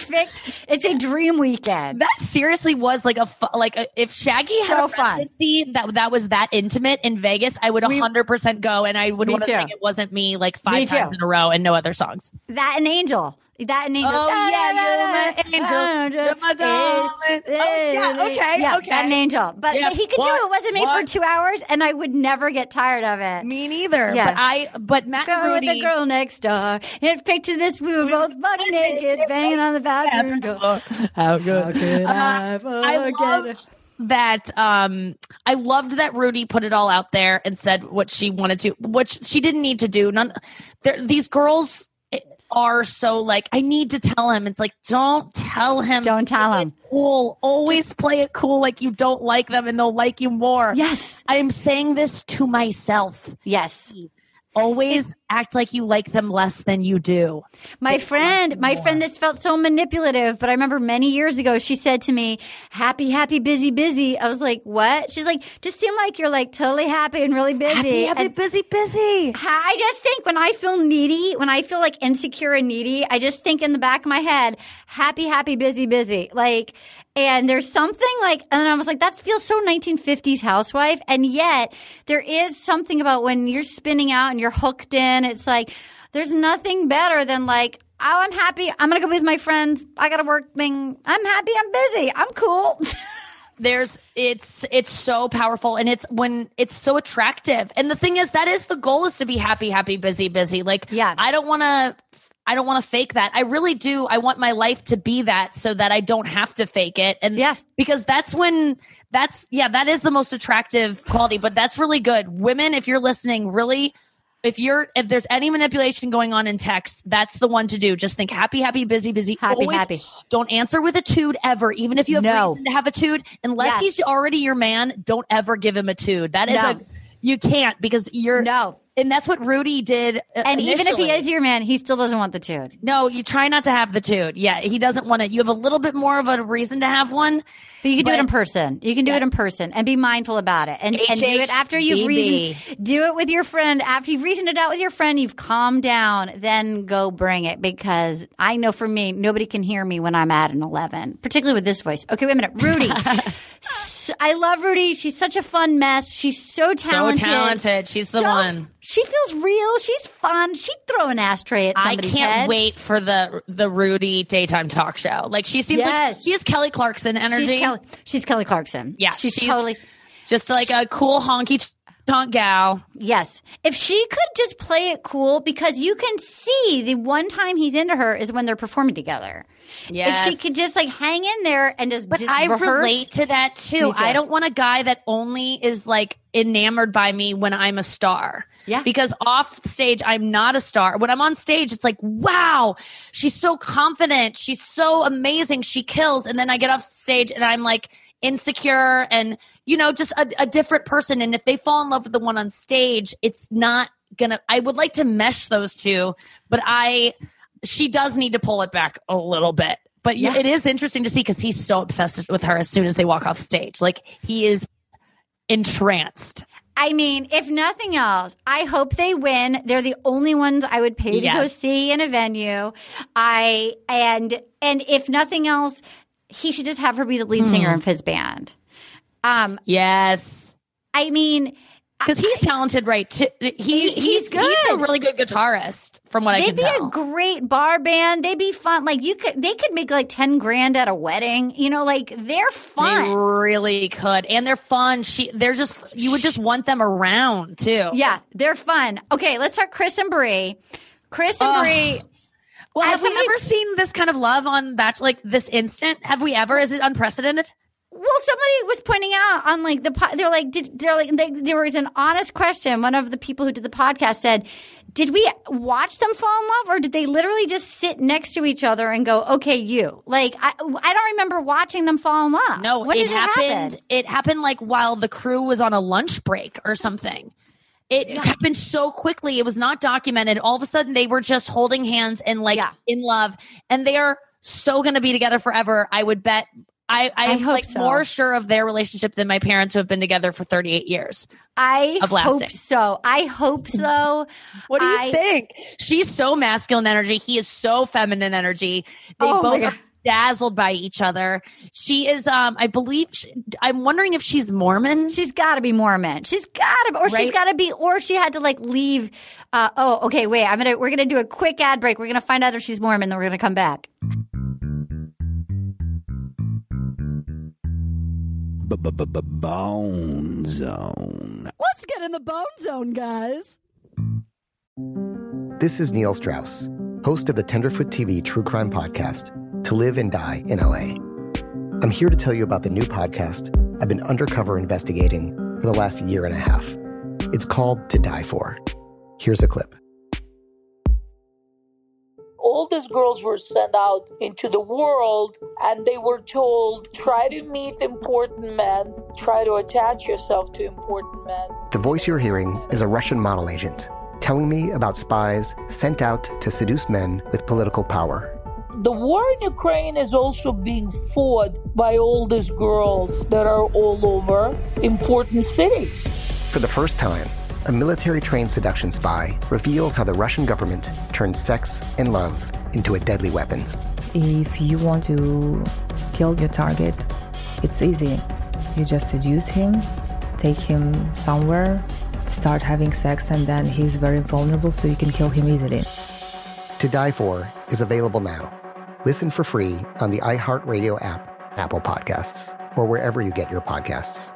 it's a dream weekend. That seriously was like if Shaggy had a residency that was that intimate in Vegas, I would 100% go, and I would want to sing It Wasn't Me like 5 times in a row and no other songs. That and Angel. Oh, yeah, you're my angel. You're my darling. Okay. That and Angel. But he could do It Wasn't Me for 2 hours, and I would never get tired of it. Me neither. Yeah. But Matt and Rudy. With the girl next door. And picture this, we were both buck naked, banging on the bathroom door. How good. I forget that I loved that Rudy put it all out there and said what she wanted to, what she didn't need to do. These girls are so like, I need to tell him. It's like, don't tell him. Don't tell him. Cool. Always play it cool, like you don't like them and they'll like you more. Yes. I am saying this to myself. Yes. Always act like you like them less than you do. My friend, this felt so manipulative, but I remember many years ago, she said to me, happy, happy, busy, busy. I was like, what? She's like, just seem like you're like totally happy and really busy. Happy, busy, busy. I just think when I feel needy, when I feel like insecure and needy, I just think in the back of my head, happy, happy, busy, busy. Like, and there's something like, and I was like, that feels so 1950s housewife. And yet there is something about when you're spinning out and you're hooked in, it's like, there's nothing better than like, oh, I'm happy. I'm going to go with my friends. I got a work thing. I'm happy. I'm busy. I'm cool. It's so powerful, and it's so attractive. And the thing is, that is the goal, is to be happy, happy, busy, busy. Like, yeah. I don't want to fake that. I really do. I want my life to be that, so that I don't have to fake it. And because that is the most attractive quality, but that's really good. Women, if you're listening, really, if there's any manipulation going on in text, that's the one to do. Just think happy, happy, busy, busy. Happy, always, happy. Don't answer with a tood ever, even if you have reason to have a tood. Unless he's already your man, don't ever give him a tood. That is you can't, because you're and that's what Rudy did. And initially. Even if he is your man, he still doesn't want the tood. No, you try not to have the tood. Yeah, he doesn't want it. You have a little bit more of a reason to have one. But you can do it in person. You can do it in person and be mindful about it. And do it after you've reasoned. Do it with your friend. After you've reasoned it out with your friend, you've calmed down, then go bring it. Because I know for me, nobody can hear me when I'm at an 11, particularly with this voice. Okay, wait a minute. Rudy. I love Rudy. She's such a fun mess. She's so talented. So talented. She's the one. She feels real. She's fun. She'd throw an ashtray at somebody's head. I can't wait for the Rudy daytime talk show. Like, she seems like she has Kelly Clarkson energy. She's Kelly Clarkson. Yeah, she's totally just like a cool honky tonk gal. Yes, if she could just play it cool, because you can see the one time he's into her is when they're performing together. Yes. If she could just like hang in there and just I rehearse. relate to that too. I don't want a guy that only is like enamored by me when I'm a star. Yeah. Because off stage, I'm not a star. When I'm on stage, it's like, wow, she's so confident. She's so amazing. She kills. And then I get off stage and I'm like insecure and, you know, just a different person. And if they fall in love with the one on stage, it's not gonna, I would like to mesh those two, but she does need to pull it back a little bit. But it is interesting to see because he's so obsessed with her as soon as they walk off stage. Like he is entranced. I mean, if nothing else, I hope they win. They're the only ones I would pay to go see in a venue. And if nothing else, he should just have her be the lead singer of his band. Yes. I mean, because he's talented, right? He's good. He's a really good guitarist, from what I can tell. They'd be a great bar band. They'd be fun. Like they could make like $10,000 at a wedding. You know, like they're fun. They really could, and they're fun. You would just want them around too. Yeah, they're fun. Okay, let's talk Chris and Brie. Chris and Brie. Well, have we ever seen this kind of love on Bachelor? Like this instant? Have we ever? Is it unprecedented? Well, somebody was pointing out on like there was an honest question. One of the people who did the podcast said, "Did we watch them fall in love, or did they literally just sit next to each other and go, okay, you?" Like I don't remember watching them fall in love. No, it happened. It happened like while the crew was on a lunch break or something. It happened so quickly. It was not documented. All of a sudden, they were just holding hands and like in love, and they are so going to be together forever. I would bet. I'm like more sure of their relationship than my parents who have been together for 38 years. I hope so. What do you think? She's so masculine energy. He is so feminine energy. They both are dazzled by each other. She is, I believe, I'm wondering if she's Mormon. She's got to be Mormon. She's got to, or she's got to be, or she had to like leave. Okay, wait. We're gonna do a quick ad break. We're gonna find out if she's Mormon. Then we're gonna come back. Bone Zone. Let's get in the Bone Zone, guys. This is Neil Strauss, host of the Tenderfoot TV true crime podcast, To Live and Die in LA. I'm here to tell you about the new podcast I've been undercover investigating for the last year and a half. It's called To Die For. Here's a clip. All these girls were sent out into the world and they were told, try to meet important men, try to attach yourself to important men. The voice you're hearing is a Russian model agent telling me about spies sent out to seduce men with political power. The war in Ukraine is also being fought by all these girls that are all over important cities. For the first time, a military-trained seduction spy reveals how the Russian government turned sex and love into a deadly weapon. If you want to kill your target, it's easy. You just seduce him, take him somewhere, start having sex, and then he's very vulnerable, so you can kill him easily. To Die For is available now. Listen for free on the iHeartRadio app, Apple Podcasts, or wherever you get your podcasts.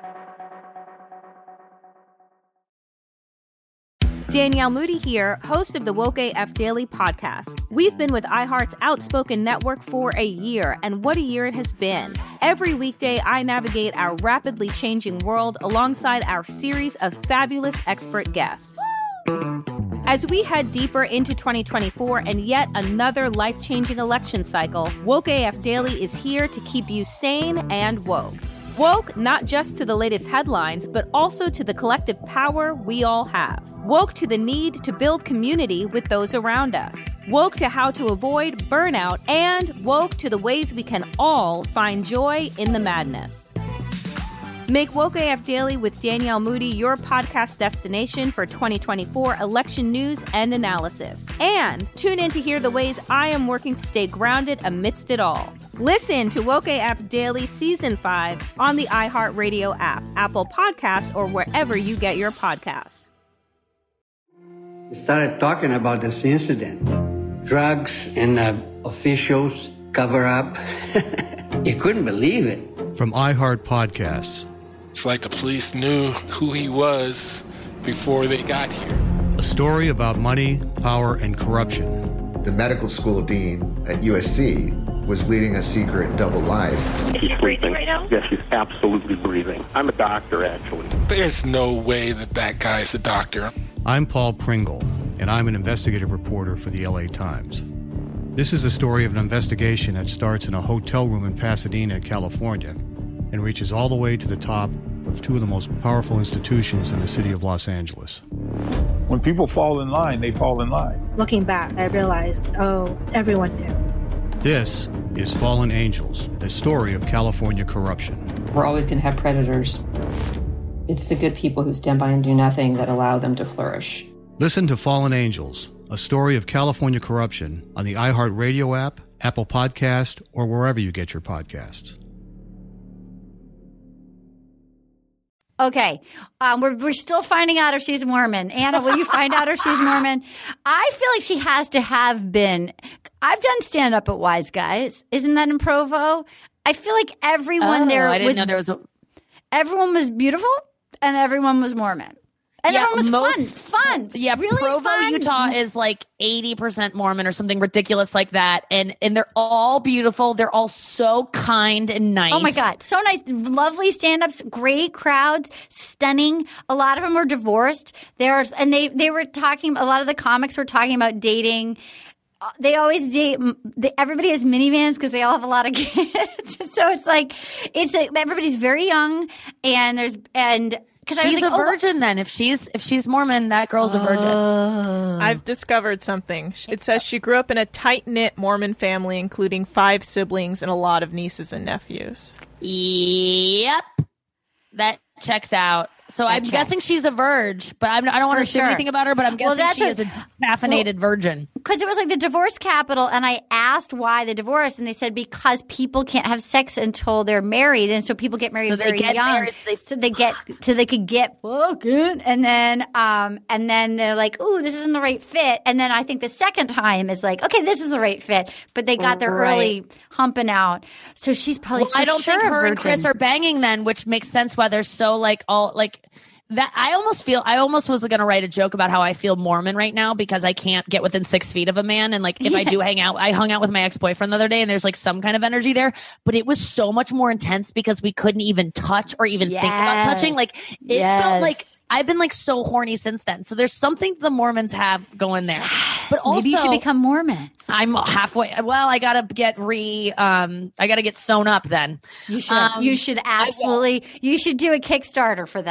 Danielle Moody here, host of the Woke AF Daily podcast. We've been with iHeart's Outspoken Network for a year, and what a year it has been. Every weekday, I navigate our rapidly changing world alongside our series of fabulous expert guests. As we head deeper into 2024 and yet another life-changing election cycle, Woke AF Daily is here to keep you sane and woke. Woke not just to the latest headlines, but also to the collective power we all have. Woke to the need to build community with those around us. Woke to how to avoid burnout, and woke to the ways we can all find joy in the madness. Make Woke AF Daily with Danielle Moody your podcast destination for 2024 election news and analysis. And tune in to hear the ways I am working to stay grounded amidst it all. Listen to Woke AF Daily Season 5 on the iHeartRadio app, Apple Podcasts, or wherever you get your podcasts. We started talking about this incident. Drugs and officials cover up. You couldn't believe it. From iHeart Podcasts. It's like the police knew who he was before they got here. A story about money, power, and corruption. The medical school dean at USC was leading a secret double life. She's sleeping right now? Yes, she's absolutely breathing. I'm a doctor, actually. There's no way that guy's a doctor. I'm Paul Pringle, and I'm an investigative reporter for the LA Times. This is the story of an investigation that starts in a hotel room in Pasadena, California, and reaches all the way to the top of two of the most powerful institutions in the city of Los Angeles. When people fall in line, they fall in line. Looking back, I realized, everyone knew. This is Fallen Angels, the story of California corruption. We're always going to have predators. It's the good people who stand by and do nothing that allow them to flourish. Listen to Fallen Angels, a story of California corruption on the iHeartRadio app, Apple Podcast, or wherever you get your podcasts. Okay, we're still finding out if she's Mormon. Anna, will you find out if she's Mormon? I feel like she has to have been. I've done stand-up at Wise Guys. Isn't that in Provo? I feel like everyone there I didn't know there was everyone was beautiful and everyone was Mormon. And everyone was fun. Yeah, really Provo, fun. Utah is like 80% Mormon or something ridiculous like that. And they're all beautiful. They're all so kind and nice. Oh my God. So nice. Lovely stand-ups, great crowds, stunning. A lot of them were divorced. And they were talking, a lot of the comics were talking about dating. They always date. Everybody has minivans because they all have a lot of kids. So it's like everybody's very young, and she's a virgin. Then if she's Mormon, that girl's a virgin. I've discovered something. It says she grew up in a tight-knit Mormon family, including 5 siblings and a lot of nieces and nephews. Yep, that checks out. So I'm guessing she's a virgin, but I don't want to assume anything about her, but I'm guessing she is a caffeinated virgin. Because it was like the divorce capital, and I asked why the divorce, and they said because people can't have sex until they're married, and so people get married very young. Married, so they could get fucking, and then they're like, ooh, this isn't the right fit, and then I think the second time is like, okay, this is the right fit, but they got their early humping out, so she's probably. Well, I don't think her and Chris are banging then, which makes sense why they're so like all like. That I almost was going to write a joke about how I feel Mormon right now because I can't get within 6 feet of a man. And like, if I do hang out, I hung out with my ex-boyfriend the other day and there's like some kind of energy there, but it was so much more intense because we couldn't even touch or even think about touching. Like it felt like I've been like so horny since then. So there's something the Mormons have going there. But also, maybe you should become Mormon. I'm halfway. Well, I gotta get get sewn up then. You should absolutely. You should do a Kickstarter for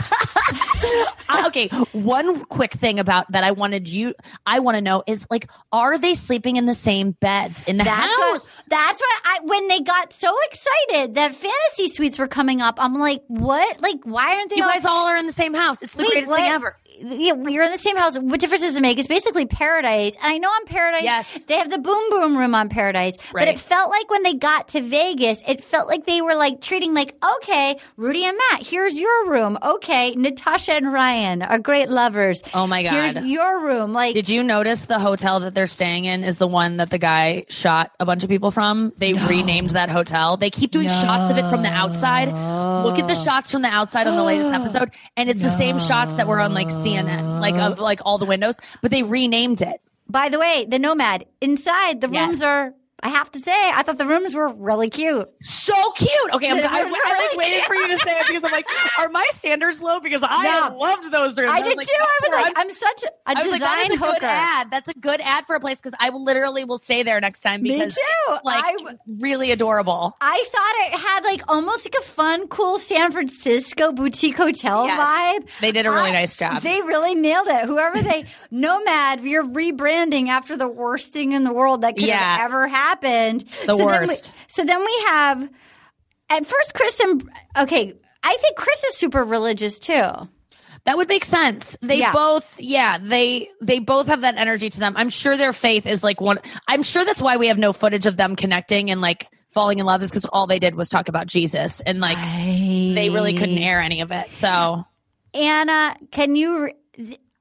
that. Okay. One quick thing about that I want to know is like, are they sleeping in the same beds in the house? That's what when they got so excited that fantasy suites were coming up. I'm like, what? Like, why aren't they? You guys all are in the same house. It's the greatest thing ever. Yeah, you're in the same house. What difference does it make? It's basically Paradise. And I know on Paradise, they have the boom boom room on Paradise. Right. But it felt like when they got to Vegas, it felt like they were like treating like, okay, Rudy and Matt, here's your room. Okay, Natasha and Ryan are great lovers. Oh my God. Here's your room. Like, did you notice the hotel that they're staying in is the one that the guy shot a bunch of people from? They renamed that hotel. They keep doing shots of it from the outside. Look at the shots from the outside on the latest episode. And it's the same shots that were on like CNN, like of like all the windows, but they renamed it. By the way, the Nomad inside the rooms are. I have to say, I thought the rooms were really cute. So cute. Okay, I'm really waiting for you to say it because I'm like, are my standards low? Because I loved those rooms. I did too. I was like, I'm such a design hooker. That's a good ad for a place because I will stay there next time because me too. Like really adorable. I thought it had like almost like a fun, cool San Francisco boutique hotel vibe. They did a really nice job. They really nailed it. Whoever Nomad, you're rebranding after the worst thing in the world that could have ever happened. The worst. So then we have, at first, Chris and, I think Chris is super religious too. That would make sense. They both have that energy to them. I'm sure their faith is like one. I'm sure that's why we have no footage of them connecting and like falling in love is because all they did was talk about Jesus and like they really couldn't air any of it. So Anna, can you,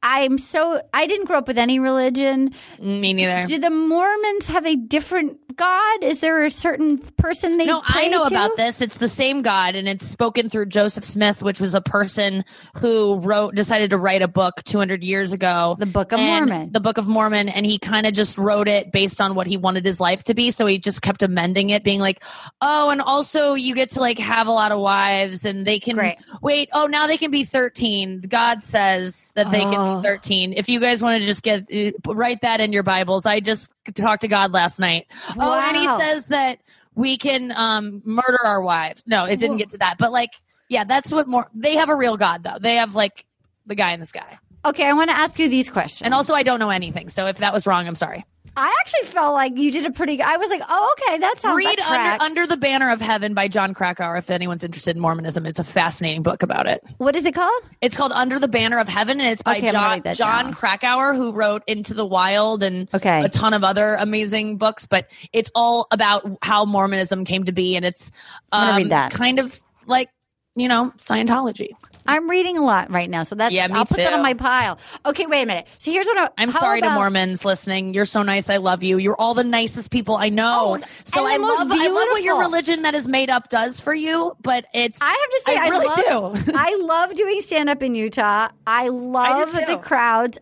I didn't grow up with any religion. Me neither. Do the Mormons have a different God? Is there a certain person they pray to? No, I know about this. It's the same God, and it's spoken through Joseph Smith, which was a person who decided to write a book 200 years ago. The Book of Mormon. The Book of Mormon, and he kind of just wrote it based on what he wanted his life to be, so he just kept amending it, being like, oh, and also you get to like have a lot of wives, and they can wait, oh, now they can be 13. God says that they can be 13. If you guys want to just write that in your Bibles. I just talked to God last night. Wow. Oh, and he says that we can murder our wives. No, it didn't get to that. But like, yeah, that's what they have a real God though. They have like the guy in the sky. Okay, I want to ask you these questions. And also I don't know anything. So if that was wrong, I'm sorry. I actually felt like you did a pretty good. I was like, oh, okay, that sounds Read Under the Banner of Heaven by John Krakauer if anyone's interested in Mormonism. It's a fascinating book about it. What is it called? It's called Under the Banner of Heaven, and it's by John Krakauer, who wrote Into the Wild and a ton of other amazing books. But it's all about how Mormonism came to be, and it's read that. Kind of like, Scientology. I'm reading a lot right now, so that's I'll put that on my pile. Okay, wait a minute. So here's what I'm sorry to Mormons listening. You're so nice. I love you. You're all the nicest people I know. So I love what your religion that is made up does for you, but I have to say I really do. I love doing stand up in Utah. I love the crowds.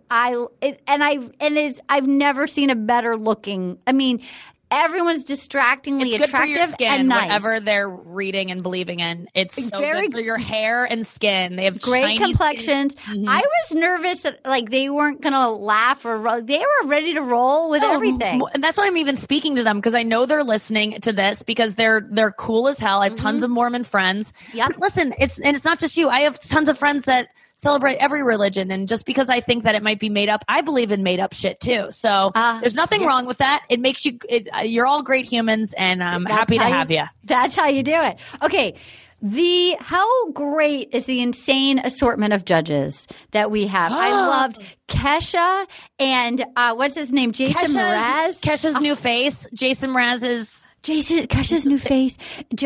I've never seen a better looking. I mean, everyone's distractingly attractive for your skin, and nice. Whatever they're reading and believing in. It's so very good for your hair and skin. They have great complexions. Mm-hmm. I was nervous that like they weren't going to laugh or they were ready to roll with everything. And that's why I'm even speaking to them, because I know they're listening to this because they're cool as hell. I have tons of Mormon friends. Yep. But listen, it's not just you. I have tons of friends that celebrate every religion, and just because I think that it might be made up, I believe in made up shit too. So there's nothing wrong with that. It makes you're all great humans, and I'm happy to have you. That's how you do it. Okay. How great is the insane assortment of judges that we have? I loved Kesha and what's his name? Jason Mraz. Kesha's new face. Jason Mraz's Kesha's new face.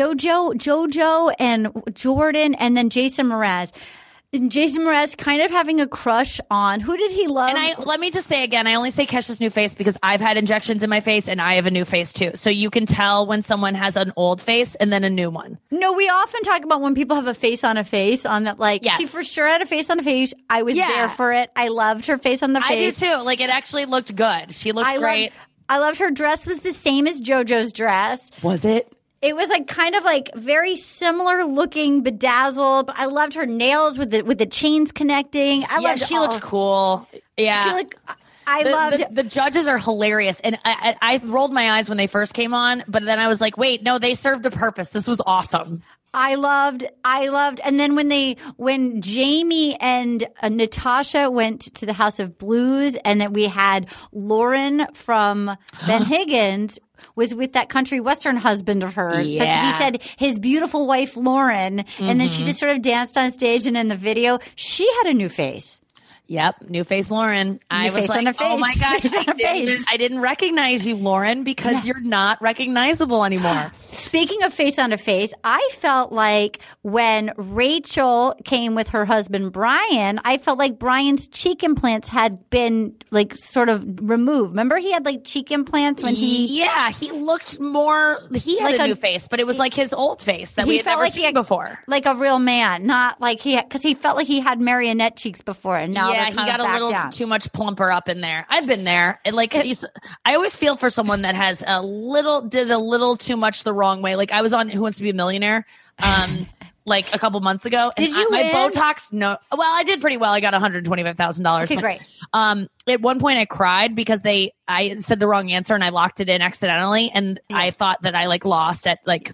JoJo and Jordan, and then Jason Mraz. Jason Mraz kind of having a crush on, who did he love? And let me just say again, I only say Kesha's new face because I've had injections in my face and I have a new face too. So you can tell when someone has an old face and then a new one. No, we often talk about when people have a face on that, like, she for sure had a face on a face. I was there for it. I loved her face on the face. I do too. Like, it actually looked good. She looked great. I loved her dress was the same as JoJo's dress. Was it? It was like kind of like very similar looking, bedazzled. But I loved her nails with the chains connecting. She looked cool. Yeah, she looked. I loved the judges are hilarious, and I rolled my eyes when they first came on, but then I was like, wait, no, they served a purpose. This was awesome. I loved, and then when Jamie and Natasha went to the House of Blues, and then we had Lauren from Ben Higgins was with that country western husband of hers. Yeah. But he said his beautiful wife, Lauren, and then she just sort of danced on stage, and in the video, she had a new face. Yep, new face Lauren. I was like, oh my gosh, I didn't recognize you, Lauren, because you're not recognizable anymore. Speaking of face on a face, I felt like when Rachel came with her husband Brian, I felt like Brian's cheek implants had been like sort of removed. Remember he had like cheek implants when he looked more, he had like a new face, but it was like his old face that we had never seen before. Like a real man, not like because he felt like he had marionette cheeks before, and now he got a little too much plumper up in there. I've been there. And like, I always feel for someone that has did a little too much the wrong way. Like I was on Who Wants to Be a Millionaire, like a couple months ago. Did you my win? Botox? No. Well, I did pretty well. I got $125,000. Okay, great. At one point I cried because I said the wrong answer and I locked it in accidentally. And I thought that I like lost at like,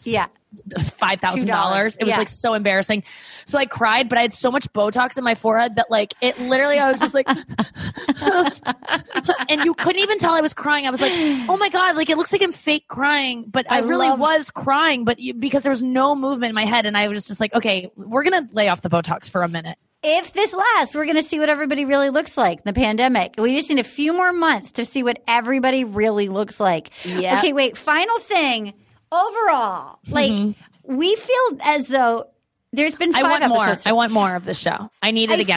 $5,000. It was like so embarrassing. So I cried, but I had so much Botox in my forehead that like it literally, I was just like, and you couldn't even tell I was crying. I was like, oh my God, like it looks like I'm fake crying, but I really was crying, but because there was no movement in my head. And I was just like, okay, we're going to lay off the Botox for a minute. If this lasts, we're going to see what everybody really looks like in the pandemic. We just need a few more months to see what everybody really looks like. Yep. Okay, wait, final thing. Overall, like we feel as though there's been 5 episodes. I want more of the show. I need it again.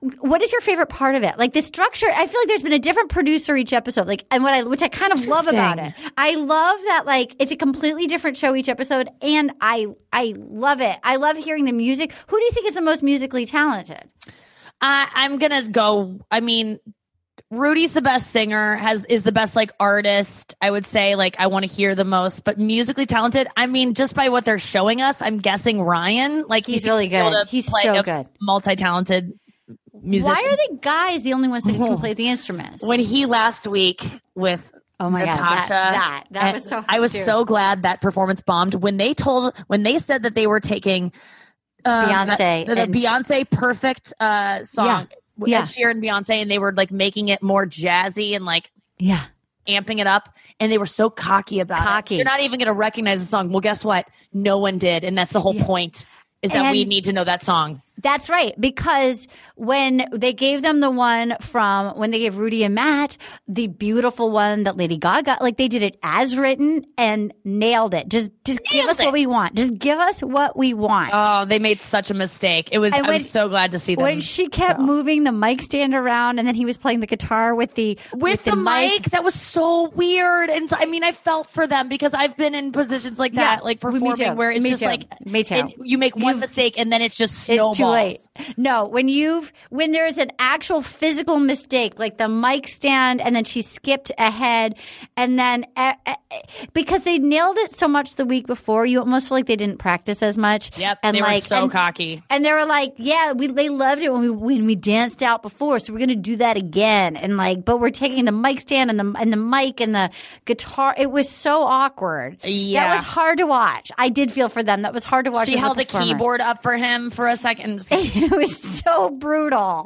what is your favorite part of it? Like the structure, I feel like there's been a different producer each episode. Like, and which I kind of love about it. I love that, like, it's a completely different show each episode, and I love it. I love hearing the music. Who do you think is the most musically talented? I'm gonna go. I mean, Rudy's the best singer, is the best like artist. I would say, like, I want to hear the most, but musically talented. I mean, just by what they're showing us, I'm guessing Ryan. Like, he's really good. He's so good, multi-talented musician. Why are the guys the only ones that can play the instruments? When he last week with Natasha, that was so hard I was so glad that performance bombed when they said that they were taking Beyonce the Beyonce perfect song. Yeah. Ed Sheeran and Beyonce, and they were like making it more jazzy and like amping it up, and they were so cocky about it. You're not even going to recognize the song. Well, guess what? No one did, and that's the whole point. Is that we need to know that song. That's right, because when they gave them the one from when they gave Rudy and Matt the beautiful one that Lady Gaga, like they did it as written and nailed it. Just give us what we want. Just give us what we want. Oh, they made such a mistake. I was so glad to see them. When she kept moving the mic stand around, and then he was playing the guitar with the mic, that was so weird. And so, I mean, I felt for them because I've been in positions like that, like performing, where it's just like you make one mistake and then it's just snowballs. Too late. No, when there's an actual physical mistake, like the mic stand, and then she skipped ahead, and then because they nailed it so much the week before, you almost feel like they didn't practice as much. Yep, and they were so cocky, and they were like, "Yeah, they loved it when we danced out before, so we're going to do that again." And like, but we're taking the mic stand and the mic and the guitar. It was so awkward. Yeah, that was hard to watch. I did feel for them. That was hard to watch. She held the keyboard up for him for a second. It was so brutal.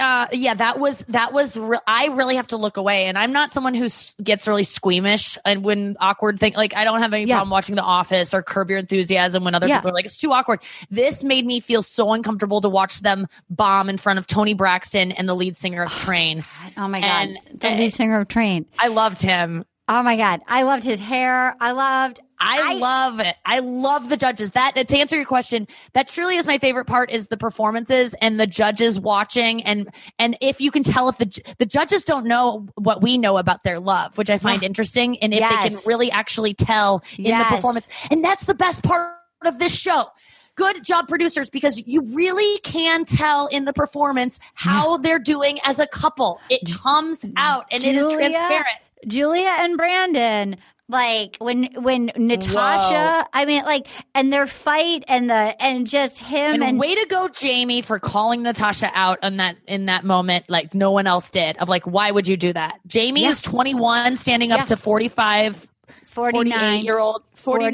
I really have to look away, and I'm not someone who gets really squeamish and when awkward thing. Like, I don't have any problem watching The Office or Curb Your Enthusiasm when other people are like, it's too awkward. This made me feel so uncomfortable to watch them bomb in front of Tony Braxton and the lead singer of Train. Oh my God, the lead singer of Train. I loved him. Oh my God, I loved his hair. I love it. I love the judges. That, to answer your question, that truly is my favorite part, is the performances and the judges watching. And if you can tell if the judges don't know what we know about their love, which I find interesting. And if they can really actually tell in the performance. And that's the best part of this show. Good job, producers, because you really can tell in the performance how they're doing as a couple. It comes out, and it is transparent. Julia and Brandon, like when Natasha, I mean, like, and their fight and just him and way to go, Jamie, for calling Natasha out in that moment, like no one else did. Of like, why would you do that? Jamie is 21, standing up to 49-year-old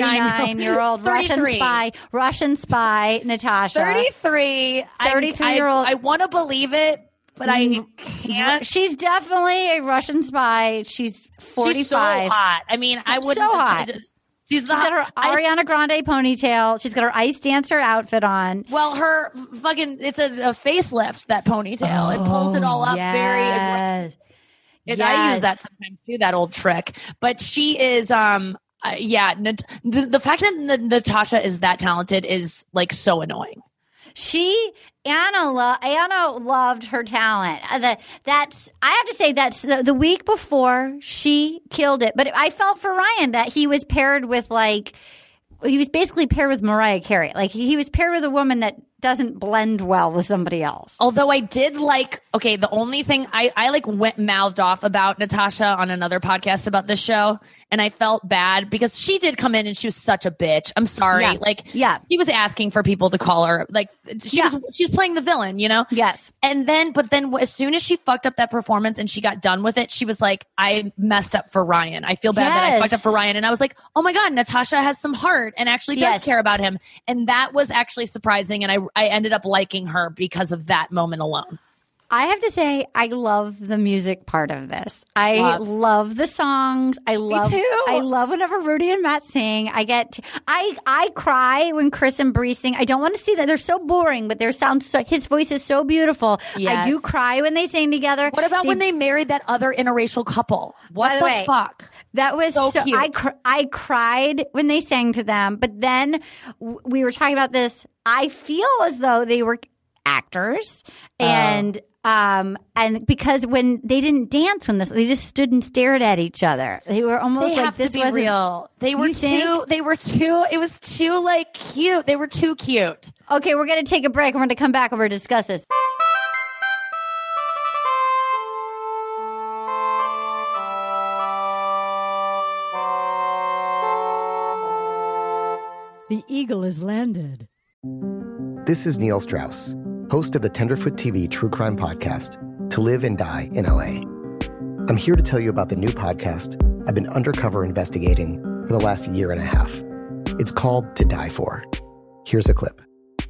Russian spy Natasha. 33-year-old. I want to believe it, but I can't. She's definitely a Russian spy. She's 45. She's so hot. I mean, I wouldn't. So hot. She's got her Ariana Grande ponytail. She's got her ice dancer outfit on. Well, her fucking, it's a facelift, that ponytail. It pulls it all up very aggressive. I use that sometimes too, that old trick. But she is, the fact that Natasha is that talented is like so annoying. Anna loved her talent. I have to say that's the week before she killed it. But I felt for Ryan that he was paired with he was basically paired with Mariah Carey. Like he was paired with a woman that doesn't blend well with somebody else. Although I did the only thing I mouthed off about Natasha on another podcast about this show, and I felt bad because she did come in and she was such a bitch. I'm sorry. She was asking for people to call her. Like she's playing the villain, you know? Yes. But then as soon as she fucked up that performance and she got done with it, she was like, I messed up for Ryan. I feel bad that I fucked up for Ryan. And I was like, oh my God, Natasha has some heart and actually does care about him. And that was actually surprising. And I ended up liking her because of that moment alone. I have to say, I love the music part of this. I love the songs. Me too. I love whenever Rudy and Matt sing. I cry when Chris and Bree sing. I don't want to see that. They're so boring, but his voice is so beautiful. Yes. I do cry when they sing together. What about when they married that other interracial couple? What the fuck? That was so cute. I cried when they sang to them, but then we were talking about this. I feel as though they were actors, and And because when they didn't dance they just stood and stared at each other. They were almost they like this wasn't real. They were too it was too like cute. They were too cute. Okay, we're going to take a break. We're going to come back and we're going to discuss this. The eagle has landed. This is Neil Strauss, host of the Tenderfoot TV true crime podcast, To Live and Die in LA. I'm here to tell you about the new podcast I've been undercover investigating for the last year and a half. It's called To Die For. Here's a clip.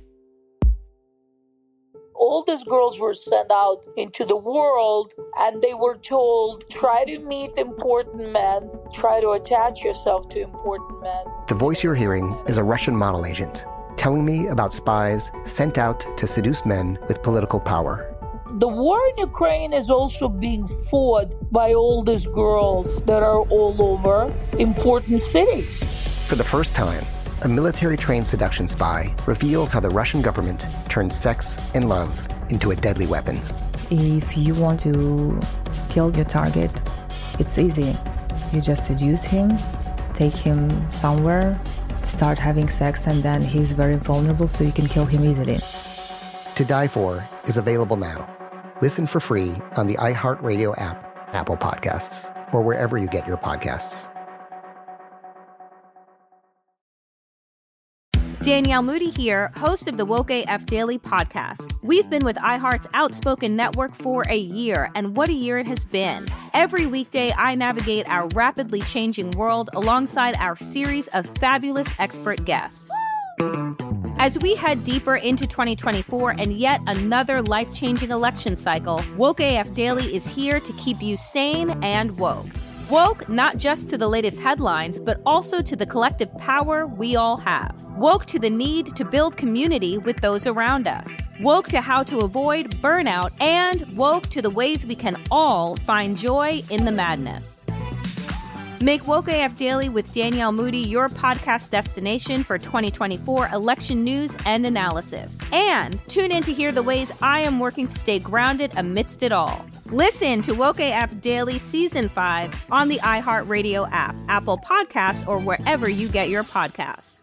All these girls were sent out into the world and they were told, try to meet important men, try to attach yourself to important men. The voice you're hearing is a Russian model agent telling me about spies sent out to seduce men with political power. The war in Ukraine is also being fought by all these girls that are all over important cities. For the first time, a military-trained seduction spy reveals how the Russian government turned sex and love into a deadly weapon. If you want to kill your target, it's easy. You just seduce him, take him somewhere, start having sex, and then he's very vulnerable, so you can kill him easily. To Die For is available now. Listen for free on the iHeartRadio app, Apple Podcasts, or wherever you get your podcasts. Danielle Moody here, host of the Woke AF Daily podcast. We've been with iHeart's Outspoken Network for a year, and what a year it has been. Every weekday, I navigate our rapidly changing world alongside our series of fabulous expert guests. As we head deeper into 2024 and yet another life-changing election cycle, Woke AF Daily is here to keep you sane and woke. Woke not just to the latest headlines, but also to the collective power we all have. Woke to the need to build community with those around us. Woke to how to avoid burnout, and woke to the ways we can all find joy in the madness. Make Woke AF Daily with Danielle Moody your podcast destination for 2024 election news and analysis. And tune in to hear the ways I am working to stay grounded amidst it all. Listen to Woke AF Daily Season 5 on the iHeartRadio app, Apple Podcasts, or wherever you get your podcasts.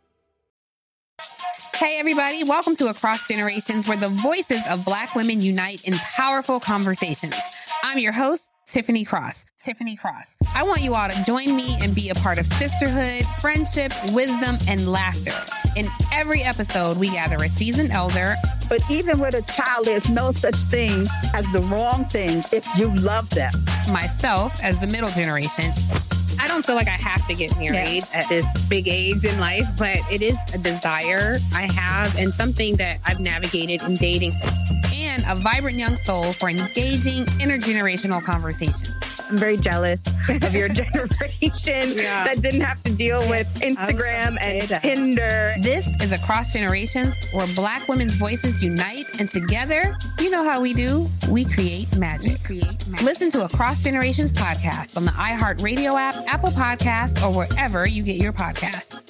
Hey, everybody. Welcome to Across Generations, where the voices of Black women unite in powerful conversations. I'm your host, Tiffany Cross. I want you all to join me and be a part of sisterhood, friendship, wisdom, and laughter. In every episode, we gather a seasoned elder. But even with a child, there's no such thing as the wrong thing if you love them. Myself, as the middle generation. I don't feel like I have to get married at this big age in life, but it is a desire I have and something that I've navigated in dating. And a vibrant young soul for engaging intergenerational conversations. I'm very jealous of your generation that didn't have to deal with Instagram and Tinder. This is Across Generations, where Black women's voices unite, and together, you know how we do, we create magic. Listen to Across Generations podcast on the iHeartRadio app, Apple Podcasts, or wherever you get your podcasts.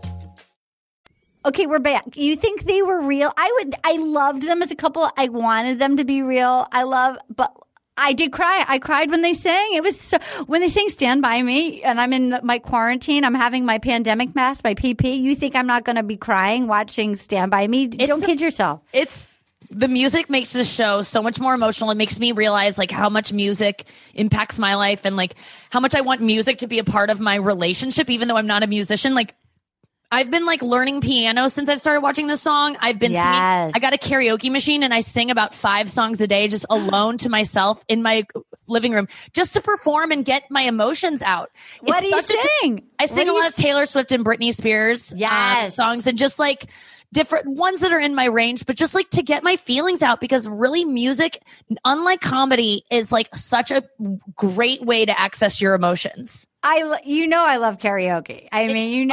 Okay, we're back. You think they were real? I loved them as a couple. I wanted them to be real. But I did cry. I cried when they sang. It was when they sang Stand By Me, and I'm in my quarantine. I'm having my pandemic mask, my PP. You think I'm not going to be crying watching Stand By Me? Don't kid yourself. The music makes the show so much more emotional. It makes me realize like how much music impacts my life and like how much I want music to be a part of my relationship, even though I'm not a musician. Like, I've been like learning piano since I've started watching this song. I've been singing. I got a karaoke machine and I sing about 5 songs a day just alone to myself in my living room just to perform and get my emotions out. What do you sing? I sing a lot of Taylor Swift and Britney Spears songs, and just like different ones that are in my range, but just like to get my feelings out, because really music, unlike comedy, is like such a great way to access your emotions. I love karaoke. I mean,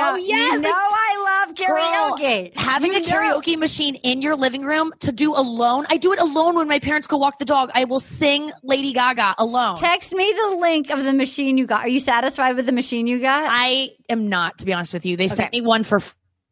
I love karaoke. Girl, having a karaoke machine in your living room to do alone. I do it alone when my parents go walk the dog. I will sing Lady Gaga alone. Text me the link of the machine you got. Are you satisfied with the machine you got? I am not, to be honest with you. They sent me one for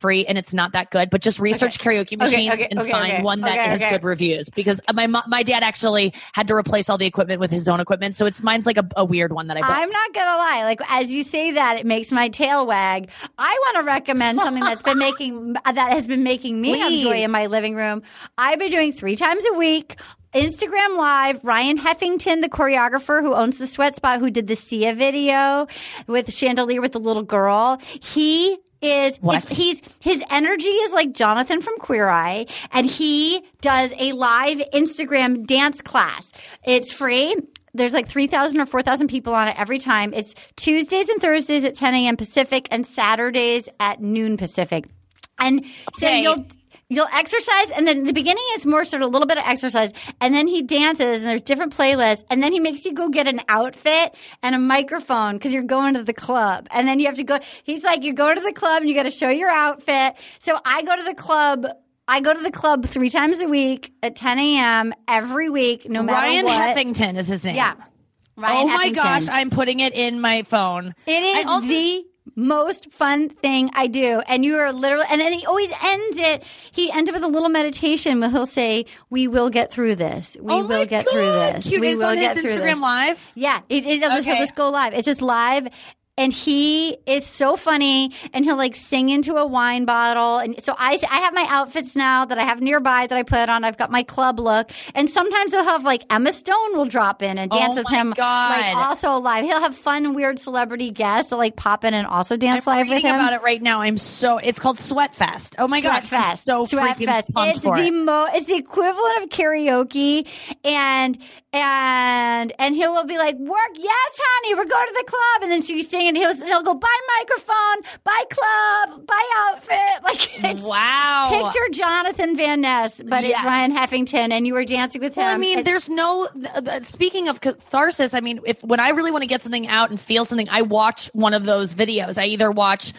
free and it's not that good, but just research karaoke machines and find one that has good reviews, because my dad actually had to replace all the equipment with his own equipment. So mine's like a weird one that I built. I'm not going to lie. Like, as you say that, it makes my tail wag. I want to recommend something that has been making me have joy in my living room. I've been doing 3 times a week. Instagram Live, Ryan Heffington, the choreographer who owns the Sweat Spot, who did the Sia video with Chandelier with the little girl. He is, his energy is like Jonathan from Queer Eye, and he does a live Instagram dance class. It's free. There's like 3,000 or 4,000 people on it every time. It's Tuesdays and Thursdays at 10 a.m. Pacific and Saturdays at noon Pacific. And so you'll exercise, and then the beginning is more sort of a little bit of exercise, and then he dances, and there's different playlists, and then he makes you go get an outfit and a microphone because you're going to the club, and then you have to go. He's like, you go to the club and you got to show your outfit. So I go to the club 3 times a week at 10 a.m. every week, no matter Ryan what. Ryan Heffington is his name. Yeah. Ryan my Heffington. gosh, I'm putting it in my phone. It is the most fun thing I do. And you are literally, and then he always ends it. He ends it with a little meditation where he'll say, "We will get through this. We will get through this. Cute. We will get through through Instagram this." Live? Yeah. He'll just go live. It's just live. And he is so funny, and he'll like sing into a wine bottle. And so I have my outfits now that I have nearby that I put on. I've got my club look. And sometimes they'll have like Emma Stone will drop in and dance with him. Like also live. He'll have fun, weird celebrity guests that like pop in and also dance live with him. I'm reading about it right now. It's called Sweatfest. Oh my gosh. I'm so freaking pumped for it. It's the equivalent of karaoke, and he will be like, "Work, yes, honey, we're going to the club," and then so you sing, and he'll go, "Buy microphone, buy club, buy outfit." Like, it's, wow. Picture Jonathan Van Ness, but it's Ryan Heffington, and you were dancing with him. Well, I mean, there's no. Speaking of catharsis, I mean, when I really want to get something out and feel something, I watch one of those videos. I either watch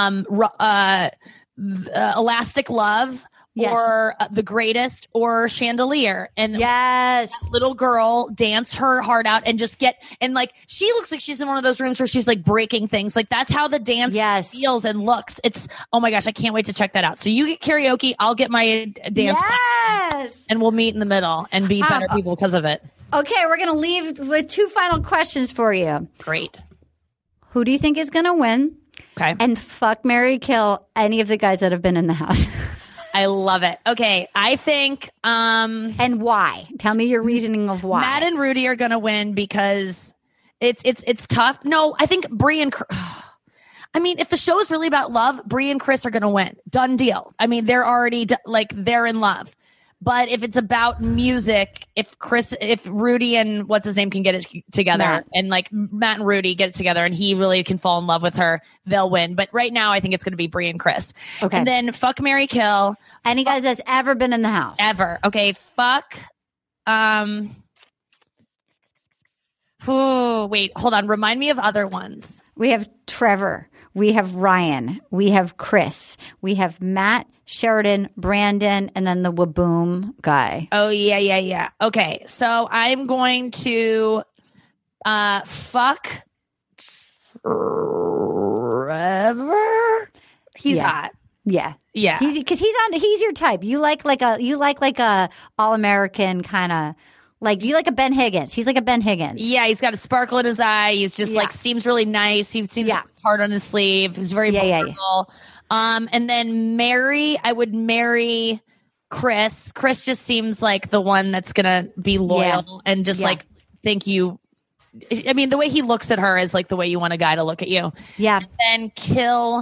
Elastic Love. Yes. Or The Greatest or Chandelier. And that little girl dance her heart out and just she looks like she's in one of those rooms where she's like breaking things. Like that's how the dance feels and looks. It's, oh my gosh, I can't wait to check that out. So you get karaoke, I'll get my dance class, and we'll meet in the middle and be better people because of it. Okay, we're going to leave with 2 final questions for you. Great. Who do you think is going to win? Okay. And fuck, marry, kill any of the guys that have been in the house. I love it. Okay, I think and why? Tell me your reasoning of why. Matt and Rudy are going to win because it's tough. No, I think Bree and I mean, if the show is really about love, Bree and Chris are going to win. Done deal. I mean, they're already they're in love. But if it's about music, if Rudy and what's his name can get it together, and like Matt and Rudy get it together, and he really can fall in love with her, they'll win. But right now, I think it's going to be Bree and Chris. Okay. And then fuck, marry, kill. Any guys that's ever been in the house? Ever. Okay. Fuck. Oh, wait. Hold on. Remind me of other ones. We have Trevor. We have Ryan. We have Chris. We have Matt, Sheridan, Brandon, and then the Waboom guy. Oh, yeah. Okay, so I'm going to fuck Trevor. He's hot. Yeah. Yeah. He's your type. You like a all-American kind of. Like, you like a Ben Higgins. He's like a Ben Higgins. Yeah, he's got a sparkle in his eye. He's just seems really nice. He seems hard on his sleeve. He's very vulnerable. And then I would marry Chris. Chris just seems like the one that's going to be loyal and just think you. I mean, the way he looks at her is like the way you want a guy to look at you. Yeah. And then kill.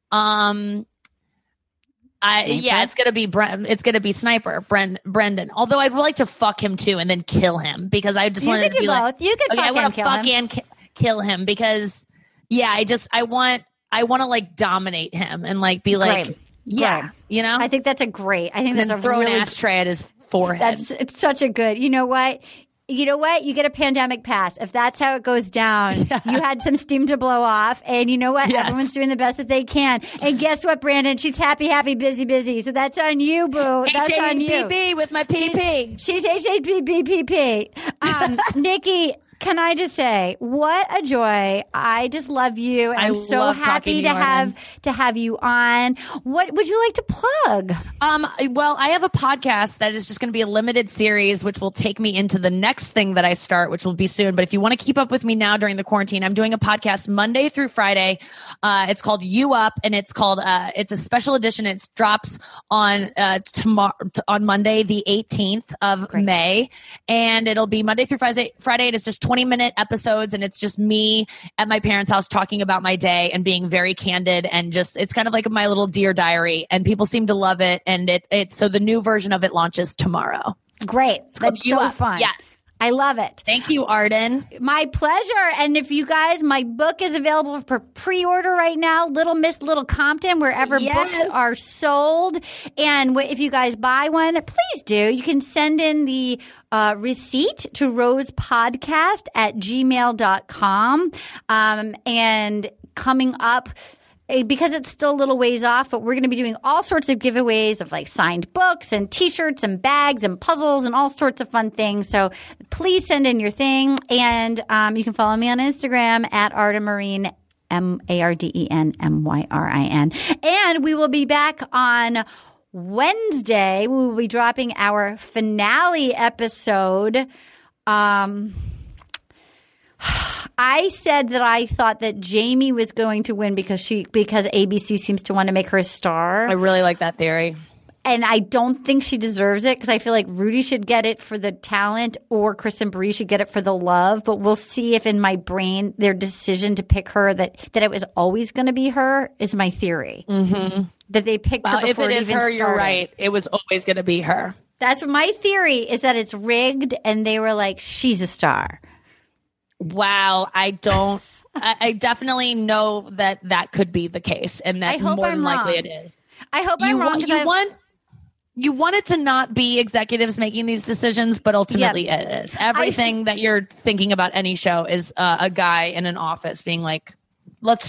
It's gonna be Sniper Brendan. Although I'd like to fuck him too and then kill him because I just wanted to be both. You could I want to fuck and kill him because I want to like dominate him and like be like Great. You know. I think that's a great. I think and that's throw really an ashtray at his forehead. It's such a good. You know what? You get a pandemic pass. If that's how it goes down, you had some steam to blow off. And you know what? Yes. Everyone's doing the best that they can. And guess what, Brandon? She's happy, busy. So that's on you, boo. That's on you. HHBB with my PP. She's HHBBPP. Nikki, can I just say, what a joy. I just love you. And I'm so happy to have you on. What would you like to plug? Well, I have a podcast that is just going to be a limited series, which will take me into the next thing that I start, which will be soon. But if you want to keep up with me now during the quarantine, I'm doing a podcast Monday through Friday. It's called You Up, and it's a special edition. It drops on on Monday, the 18th of May, and it'll be Monday through Friday. And it's just 20-minute episodes, and it's just me at my parents' house talking about my day and being very candid, and just it's kind of like my little Dear Diary, and people seem to love it. And so the new version of it launches tomorrow. Great. That's so fun. Yes. I love it. Thank you, Arden. My pleasure. And if you guys, my book is available for pre-order right now, Little Miss Little Compton, wherever books are sold. And if you guys buy one, please do. You can send in the receipt to rosepodcast@gmail.com. And coming up, because it's still a little ways off, but we're going to be doing all sorts of giveaways of like signed books and T-shirts and bags and puzzles and all sorts of fun things. So please send in your thing. And you can follow me on Instagram at ArdenMyrin, MARDENMYRIN. And we will be back on Wednesday. We will be dropping our finale episode. I said that I thought that Jamie was going to win because ABC seems to want to make her a star. I really like that theory. And I don't think she deserves it because I feel like Rudy should get it for the talent or Kristen Brie should get it for the love. But we'll see if in my brain their decision to pick her that it was always going to be her is my theory. Mm-hmm. That they picked her before it even started. If it is her, you're right. It was always going to be her. That's my theory, is that it's rigged and they were like, she's a star. Wow, I definitely know that could be the case, and that more than likely it is. I hope I'm wrong. You want it to not be executives making these decisions, but ultimately it is. Everything that you're thinking about any show is a guy in an office being like, let's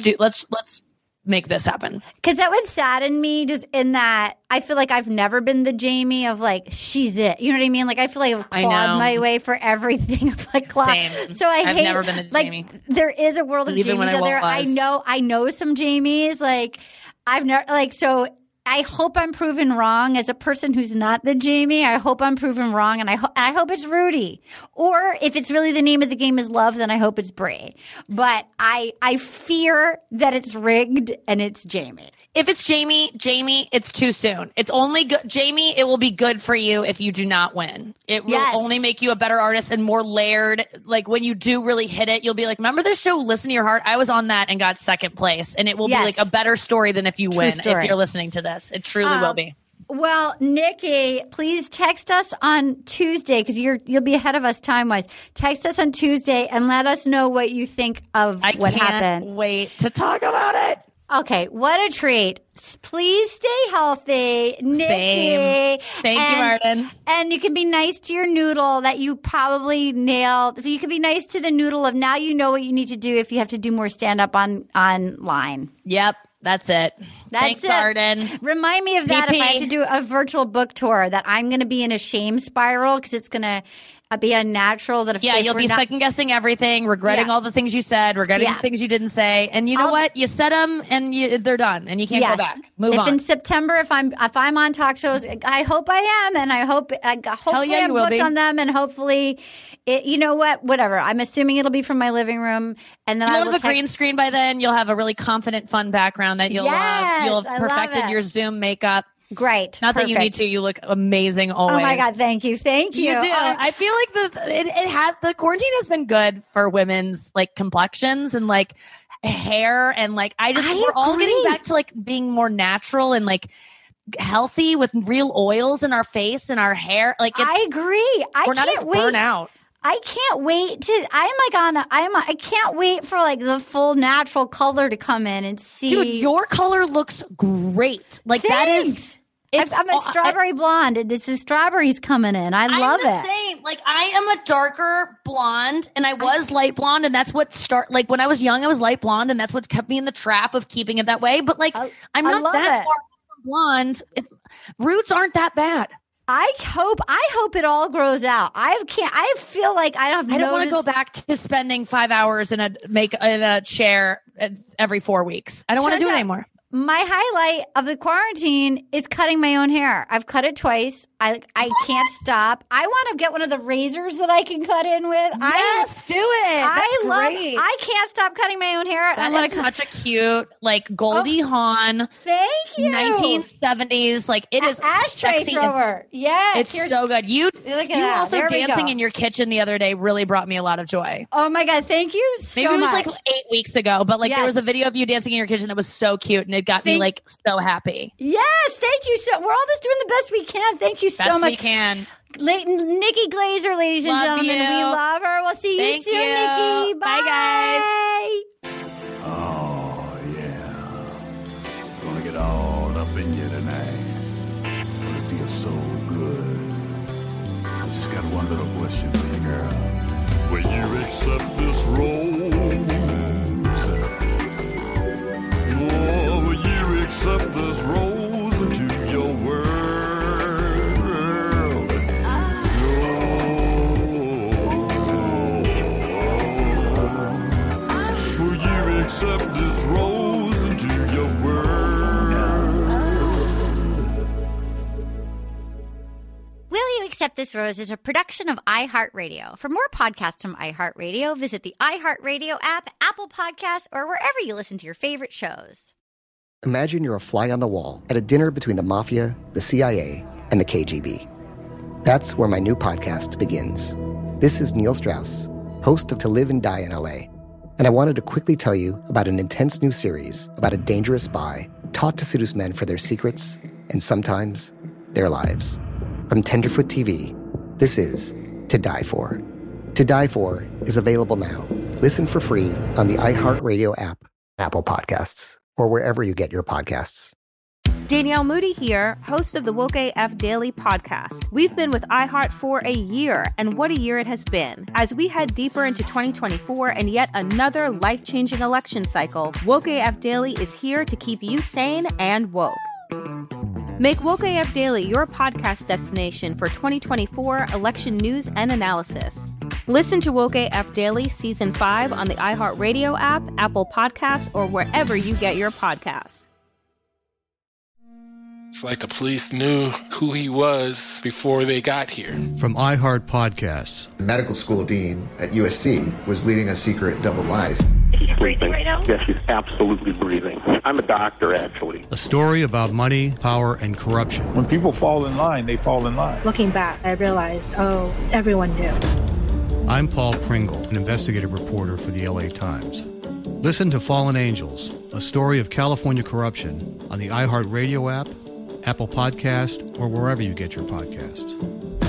make this happen. Because that would sadden me, just in that I feel like I've never been the Jamie of like, she's it. You know what I mean? Like I feel like I've clawed my way for everything of like claw. Same. So I've never been a Jamie. There is a world of Even Jamies out there. I know some Jamies. Like I've never so. I hope I'm proven wrong as a person who's not the Jamie. I hope I'm proven wrong, and I hope it's Rudy. Or if it's really the name of the game is love, then I hope it's Brie. But I fear that it's rigged and it's Jamie. If it's Jamie, it's too soon. It's only good. Jamie, it will be good for you if you do not win. It will only make you a better artist and more layered. Like when you do really hit it, you'll be like, remember this show, Listen to Your Heart? I was on that and got second place. And it will be like a better story than if you win, if you're listening to this. It truly will be. Well, Nikki, please text us on Tuesday because you'll be ahead of us time-wise. Text us on Tuesday and let us know what you think of what happened. I can't wait to talk about it. Okay, what a treat. Please stay healthy, Nikki. Same. Thank you, Arden. And you can be nice to your noodle that you probably nailed. You can be nice to the noodle of now you know what you need to do if you have to do more stand-up online. Yep, that's it. Thanks, Arden. Remind me of that if I have to do a virtual book tour, that I'm going to be in a shame spiral because it's going to be unnatural. That you'll be second guessing everything, regretting all the things you said, regretting the things you didn't say, and you know what? You said them, and they're done, and you can't go back. Move on. In September, if I'm on talk shows, I hope I am, and I hope hopefully I'm booked on them, and hopefully, you know what? Whatever. I'm assuming it'll be from my living room, and then you'll have a green screen by then. You'll have a really confident, fun background that you'll love. You'll have perfected your Zoom makeup. Great. Not that you need to. You look amazing always. Oh my God. Thank you. You do. I feel like the quarantine has been good for women's like complexions and like hair. And like, we're all getting back to like being more natural and like healthy with real oils in our face and our hair. Like, I agree. We're not as burnt out. I can't wait I can't wait for like the full natural color to come in and see. Dude, your color looks great. Like Thanks. I'm a strawberry blonde. It's the strawberries coming in. I love it. I'm the same. Like I am a darker blonde and I was light blonde and that's what like when I was young, I was light blonde and that's what kept me in the trap of keeping it that way. But like I'm not that far from blonde. Roots aren't that bad. I hope it all grows out. I feel like I don't want to go back to spending 5 hours in a chair every 4 weeks. I don't want to do it anymore. My highlight of the quarantine is cutting my own hair. I've cut it twice. I can't stop. I want to get one of the razors that I can cut in with. Yes, do it. That's great. I can't stop cutting my own hair. That is such a cute, like Goldie Hawn. Thank you. 1970s. Like it is ashtray sexy. thrower. Yes, it's so good. You also there dancing in your kitchen the other day really brought me a lot of joy. Oh my God, thank you so much. Maybe it was like 8 weeks ago, but there was a video of you dancing in your kitchen that was so cute, and it got me like so happy. Yes, thank you. So we're all just doing the best we can. Thank you so much. We can. Nikki Glazer, ladies and gentlemen, we love her. We'll see you soon, Nikki. Bye, guys. Oh yeah, gonna get all up in you tonight. Gonna feel so good. I just got one little question for you, girl. Will you accept this rose? Oh, will you accept this rose into your world? Will you accept this rose into your world? Will You Accept This Rose is a production of iHeartRadio. For more podcasts from iHeartRadio, visit the iHeartRadio app, Apple Podcasts, or wherever you listen to your favorite shows. Imagine you're a fly on the wall at a dinner between the Mafia, the CIA, and the KGB. That's where my new podcast begins. This is Neil Strauss, host of To Live and Die in LA, and I wanted to quickly tell you about an intense new series about a dangerous spy taught to seduce men for their secrets and sometimes their lives. From Tenderfoot TV, this is To Die For. To Die For is available now. Listen for free on the iHeartRadio app, Apple Podcasts, or wherever you get your podcasts. Danielle Moody here, host of the Woke AF Daily podcast. We've been with iHeart for a year, and what a year it has been. As we head deeper into 2024 and yet another life-changing election cycle, Woke AF Daily is here to keep you sane and woke. Make Woke AF Daily your podcast destination for 2024 election news and analysis. Listen to Woke AF Daily Season 5 on the iHeartRadio app, Apple Podcasts, or wherever you get your podcasts. It's like the police knew who he was before they got here. From iHeart Podcasts. The medical school dean at USC was leading a secret double life. She's breathing right now? Yes, she's absolutely breathing. I'm a doctor, actually. A story about money, power, and corruption. When people fall in line, they fall in line. Looking back, I realized, everyone knew. I'm Paul Pringle, an investigative reporter for the LA Times. Listen to Fallen Angels, a story of California corruption on the iHeartRadio app, Apple Podcast, or wherever you get your podcasts.